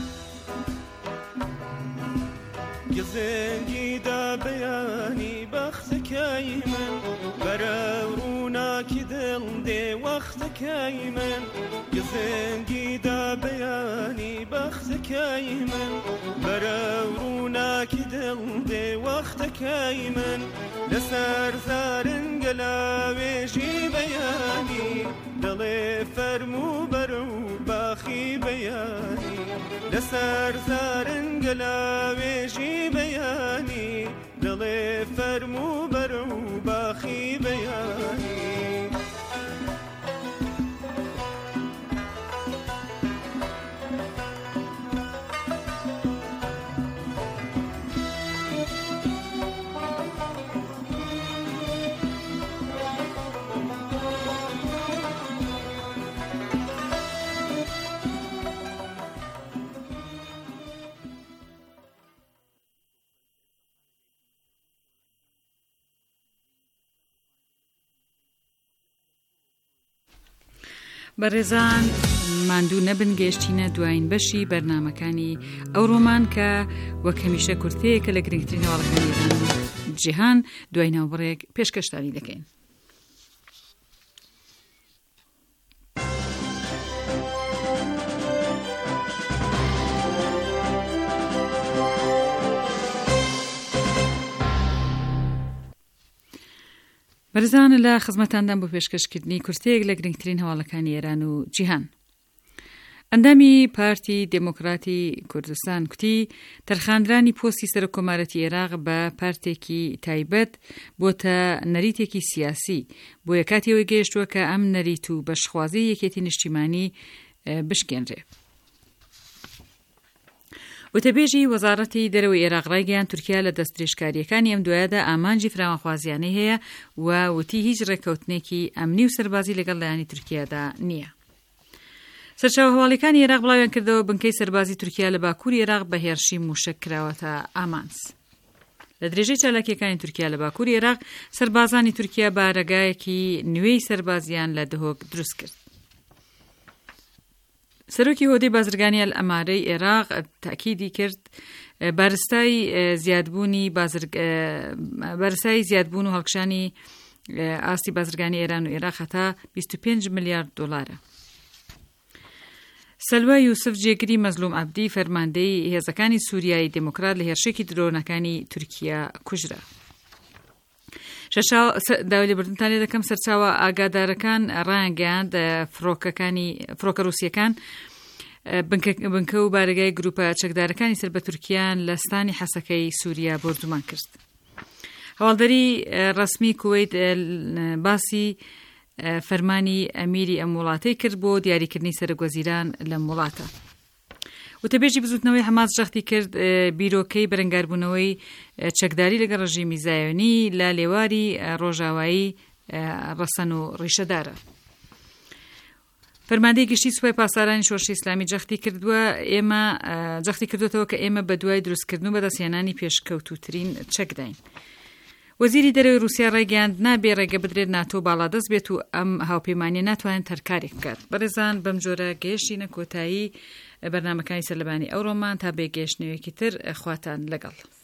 Speaker 2: گزنگیدا بەیانی بەختەکەی من بەرە ڕووناکی دڵ دێ وەختەکەی من گزنگیدا بەیانی بەختەکەی من بەرە ڕووناکی دڵ دێ وەختەکەی من لەسەر زارنگە لاوێژی بەیانی دڵێ فەرموو بەرە و باخی بەیانی لەسەر زارنگە لاوێژی بەیانی دڵێ فەرموو بەرە و باخی بەیانی
Speaker 3: بەڕێزان ماندوو نەبن گەیشتینە دوایین بەشی بەرنامەکانی ئەو ڕۆمان کە وەک هەمیشە کورتەیەکە لە گرنگترین هەواڵەکانی جیهان دوای ناوبڕێک پێشکەشتاری دەکەین. بەرزانە لە خزمەتاندان بۆ پێشکەشکردنی کورتەیەک لە گرنگترین هەواڵەکانی ئێران و جیهان. ئەندامی پارتی دموکراتی کوردستان کوتی تەرخاندرانی پۆستی سەرۆکۆمارەتی عێراق بە پارتێکی تایبەت بۆتە نەریتێکی سیاسی بۆ یەکاتیەوەی گەیشتووە کە ئەم نەریت و بەشخوازی یەکێتی نیشتیمانی بشکێنرێ. وتەبێژی وەزارەتی دەرەوەی عێراق ڕایگەیان تورکیا لە دەستدرێژکاریەکانی ئەم دوایەدا ئامانجی فراوانخوازیانەی هەیە و وتی هیچ ڕێکەوتنێکی ئەمنی و سەربازی لەگەڵ لایەنی تورکیادا نییە. سەرچاوە هەواڵەکانی عێراق بڵاویان کردەوە بنکەی سەربازی تورکیا لە باکووری عێراق بە هێرشی موشک کراوەتە ئامانس. لە درێژەی چالاکیەکانی تورکیا لە باکووری عێراق سەربازانی تورکیا بارەگایەکی نوێی سەربازیان لە دهۆک دروست کرد. سەرۆکی هۆدەی بازرگانی ئەمارەی عێراق تاکیدی کرد بارستای زیادبوونی بازرگ... بارستای زیادبوون و هەڵکشانی ئاستی بازرگانی ئێران و عێراق هەتا بیست و پێنج ملیارد دۆلارە. سەلوە یوسف جێگری مەزلوم عەبدی فەرماندەی هێزەکانی سووریایی دموکرات لە هێرشێکی درۆنەکانی تورکیا کوژرا. داوای لێبوردنتان لێ دەکەم سەرچاوە ئاگادارەکان ڕایانگەیاند فڕۆکەکانی فڕۆکە ڕووسیەکان بنکە و بارگای گروپە چەکدارەکانی سەر بە تورکیان لە ستانی حەسەکەی سووریا بردومان کرد. هەواڵدەری ڕەسمی کوێیت باسی فەرمانی ئەمیری ئەم وڵاتەی کرد بۆ دیاریکردنی سەرۆکوەزیران لەم وڵاتە. وتەبێژی بزوتنەوەی حەماس جەختی کرد بیرۆکەی بەرەنگاربوونەوەی چەکداری لەگەڵ ڕژیمی زایۆنی لە لێواری ڕۆژاوایی ڕەسەن و ڕیشەدارە. فەرماندەی گشتی سوپای پاسارانی شۆڕشی ئیسلامی جەختی کردووە ئێمە جەختی کردوێتەوە کە ئێمە بە دوای دروستکردن و بەدەستهێنانی پێشکەوتووترین چەکداین. وەزیری دەرەوەی رووسیا ڕایگەیاند نابێ ڕێگە بدرێت ناتۆ باڵادەست بێت و ئەم هاوپەیمانیە ناتوانێت هەرکارێک بکات. بەڕێزان بەم جۆرە گەیشتینە کۆتایی بەرنامەکانی سەرلەبانی ئەوڕۆمان تا بێگەیشتنەوەیەکی تر خواتان لەگەڵ.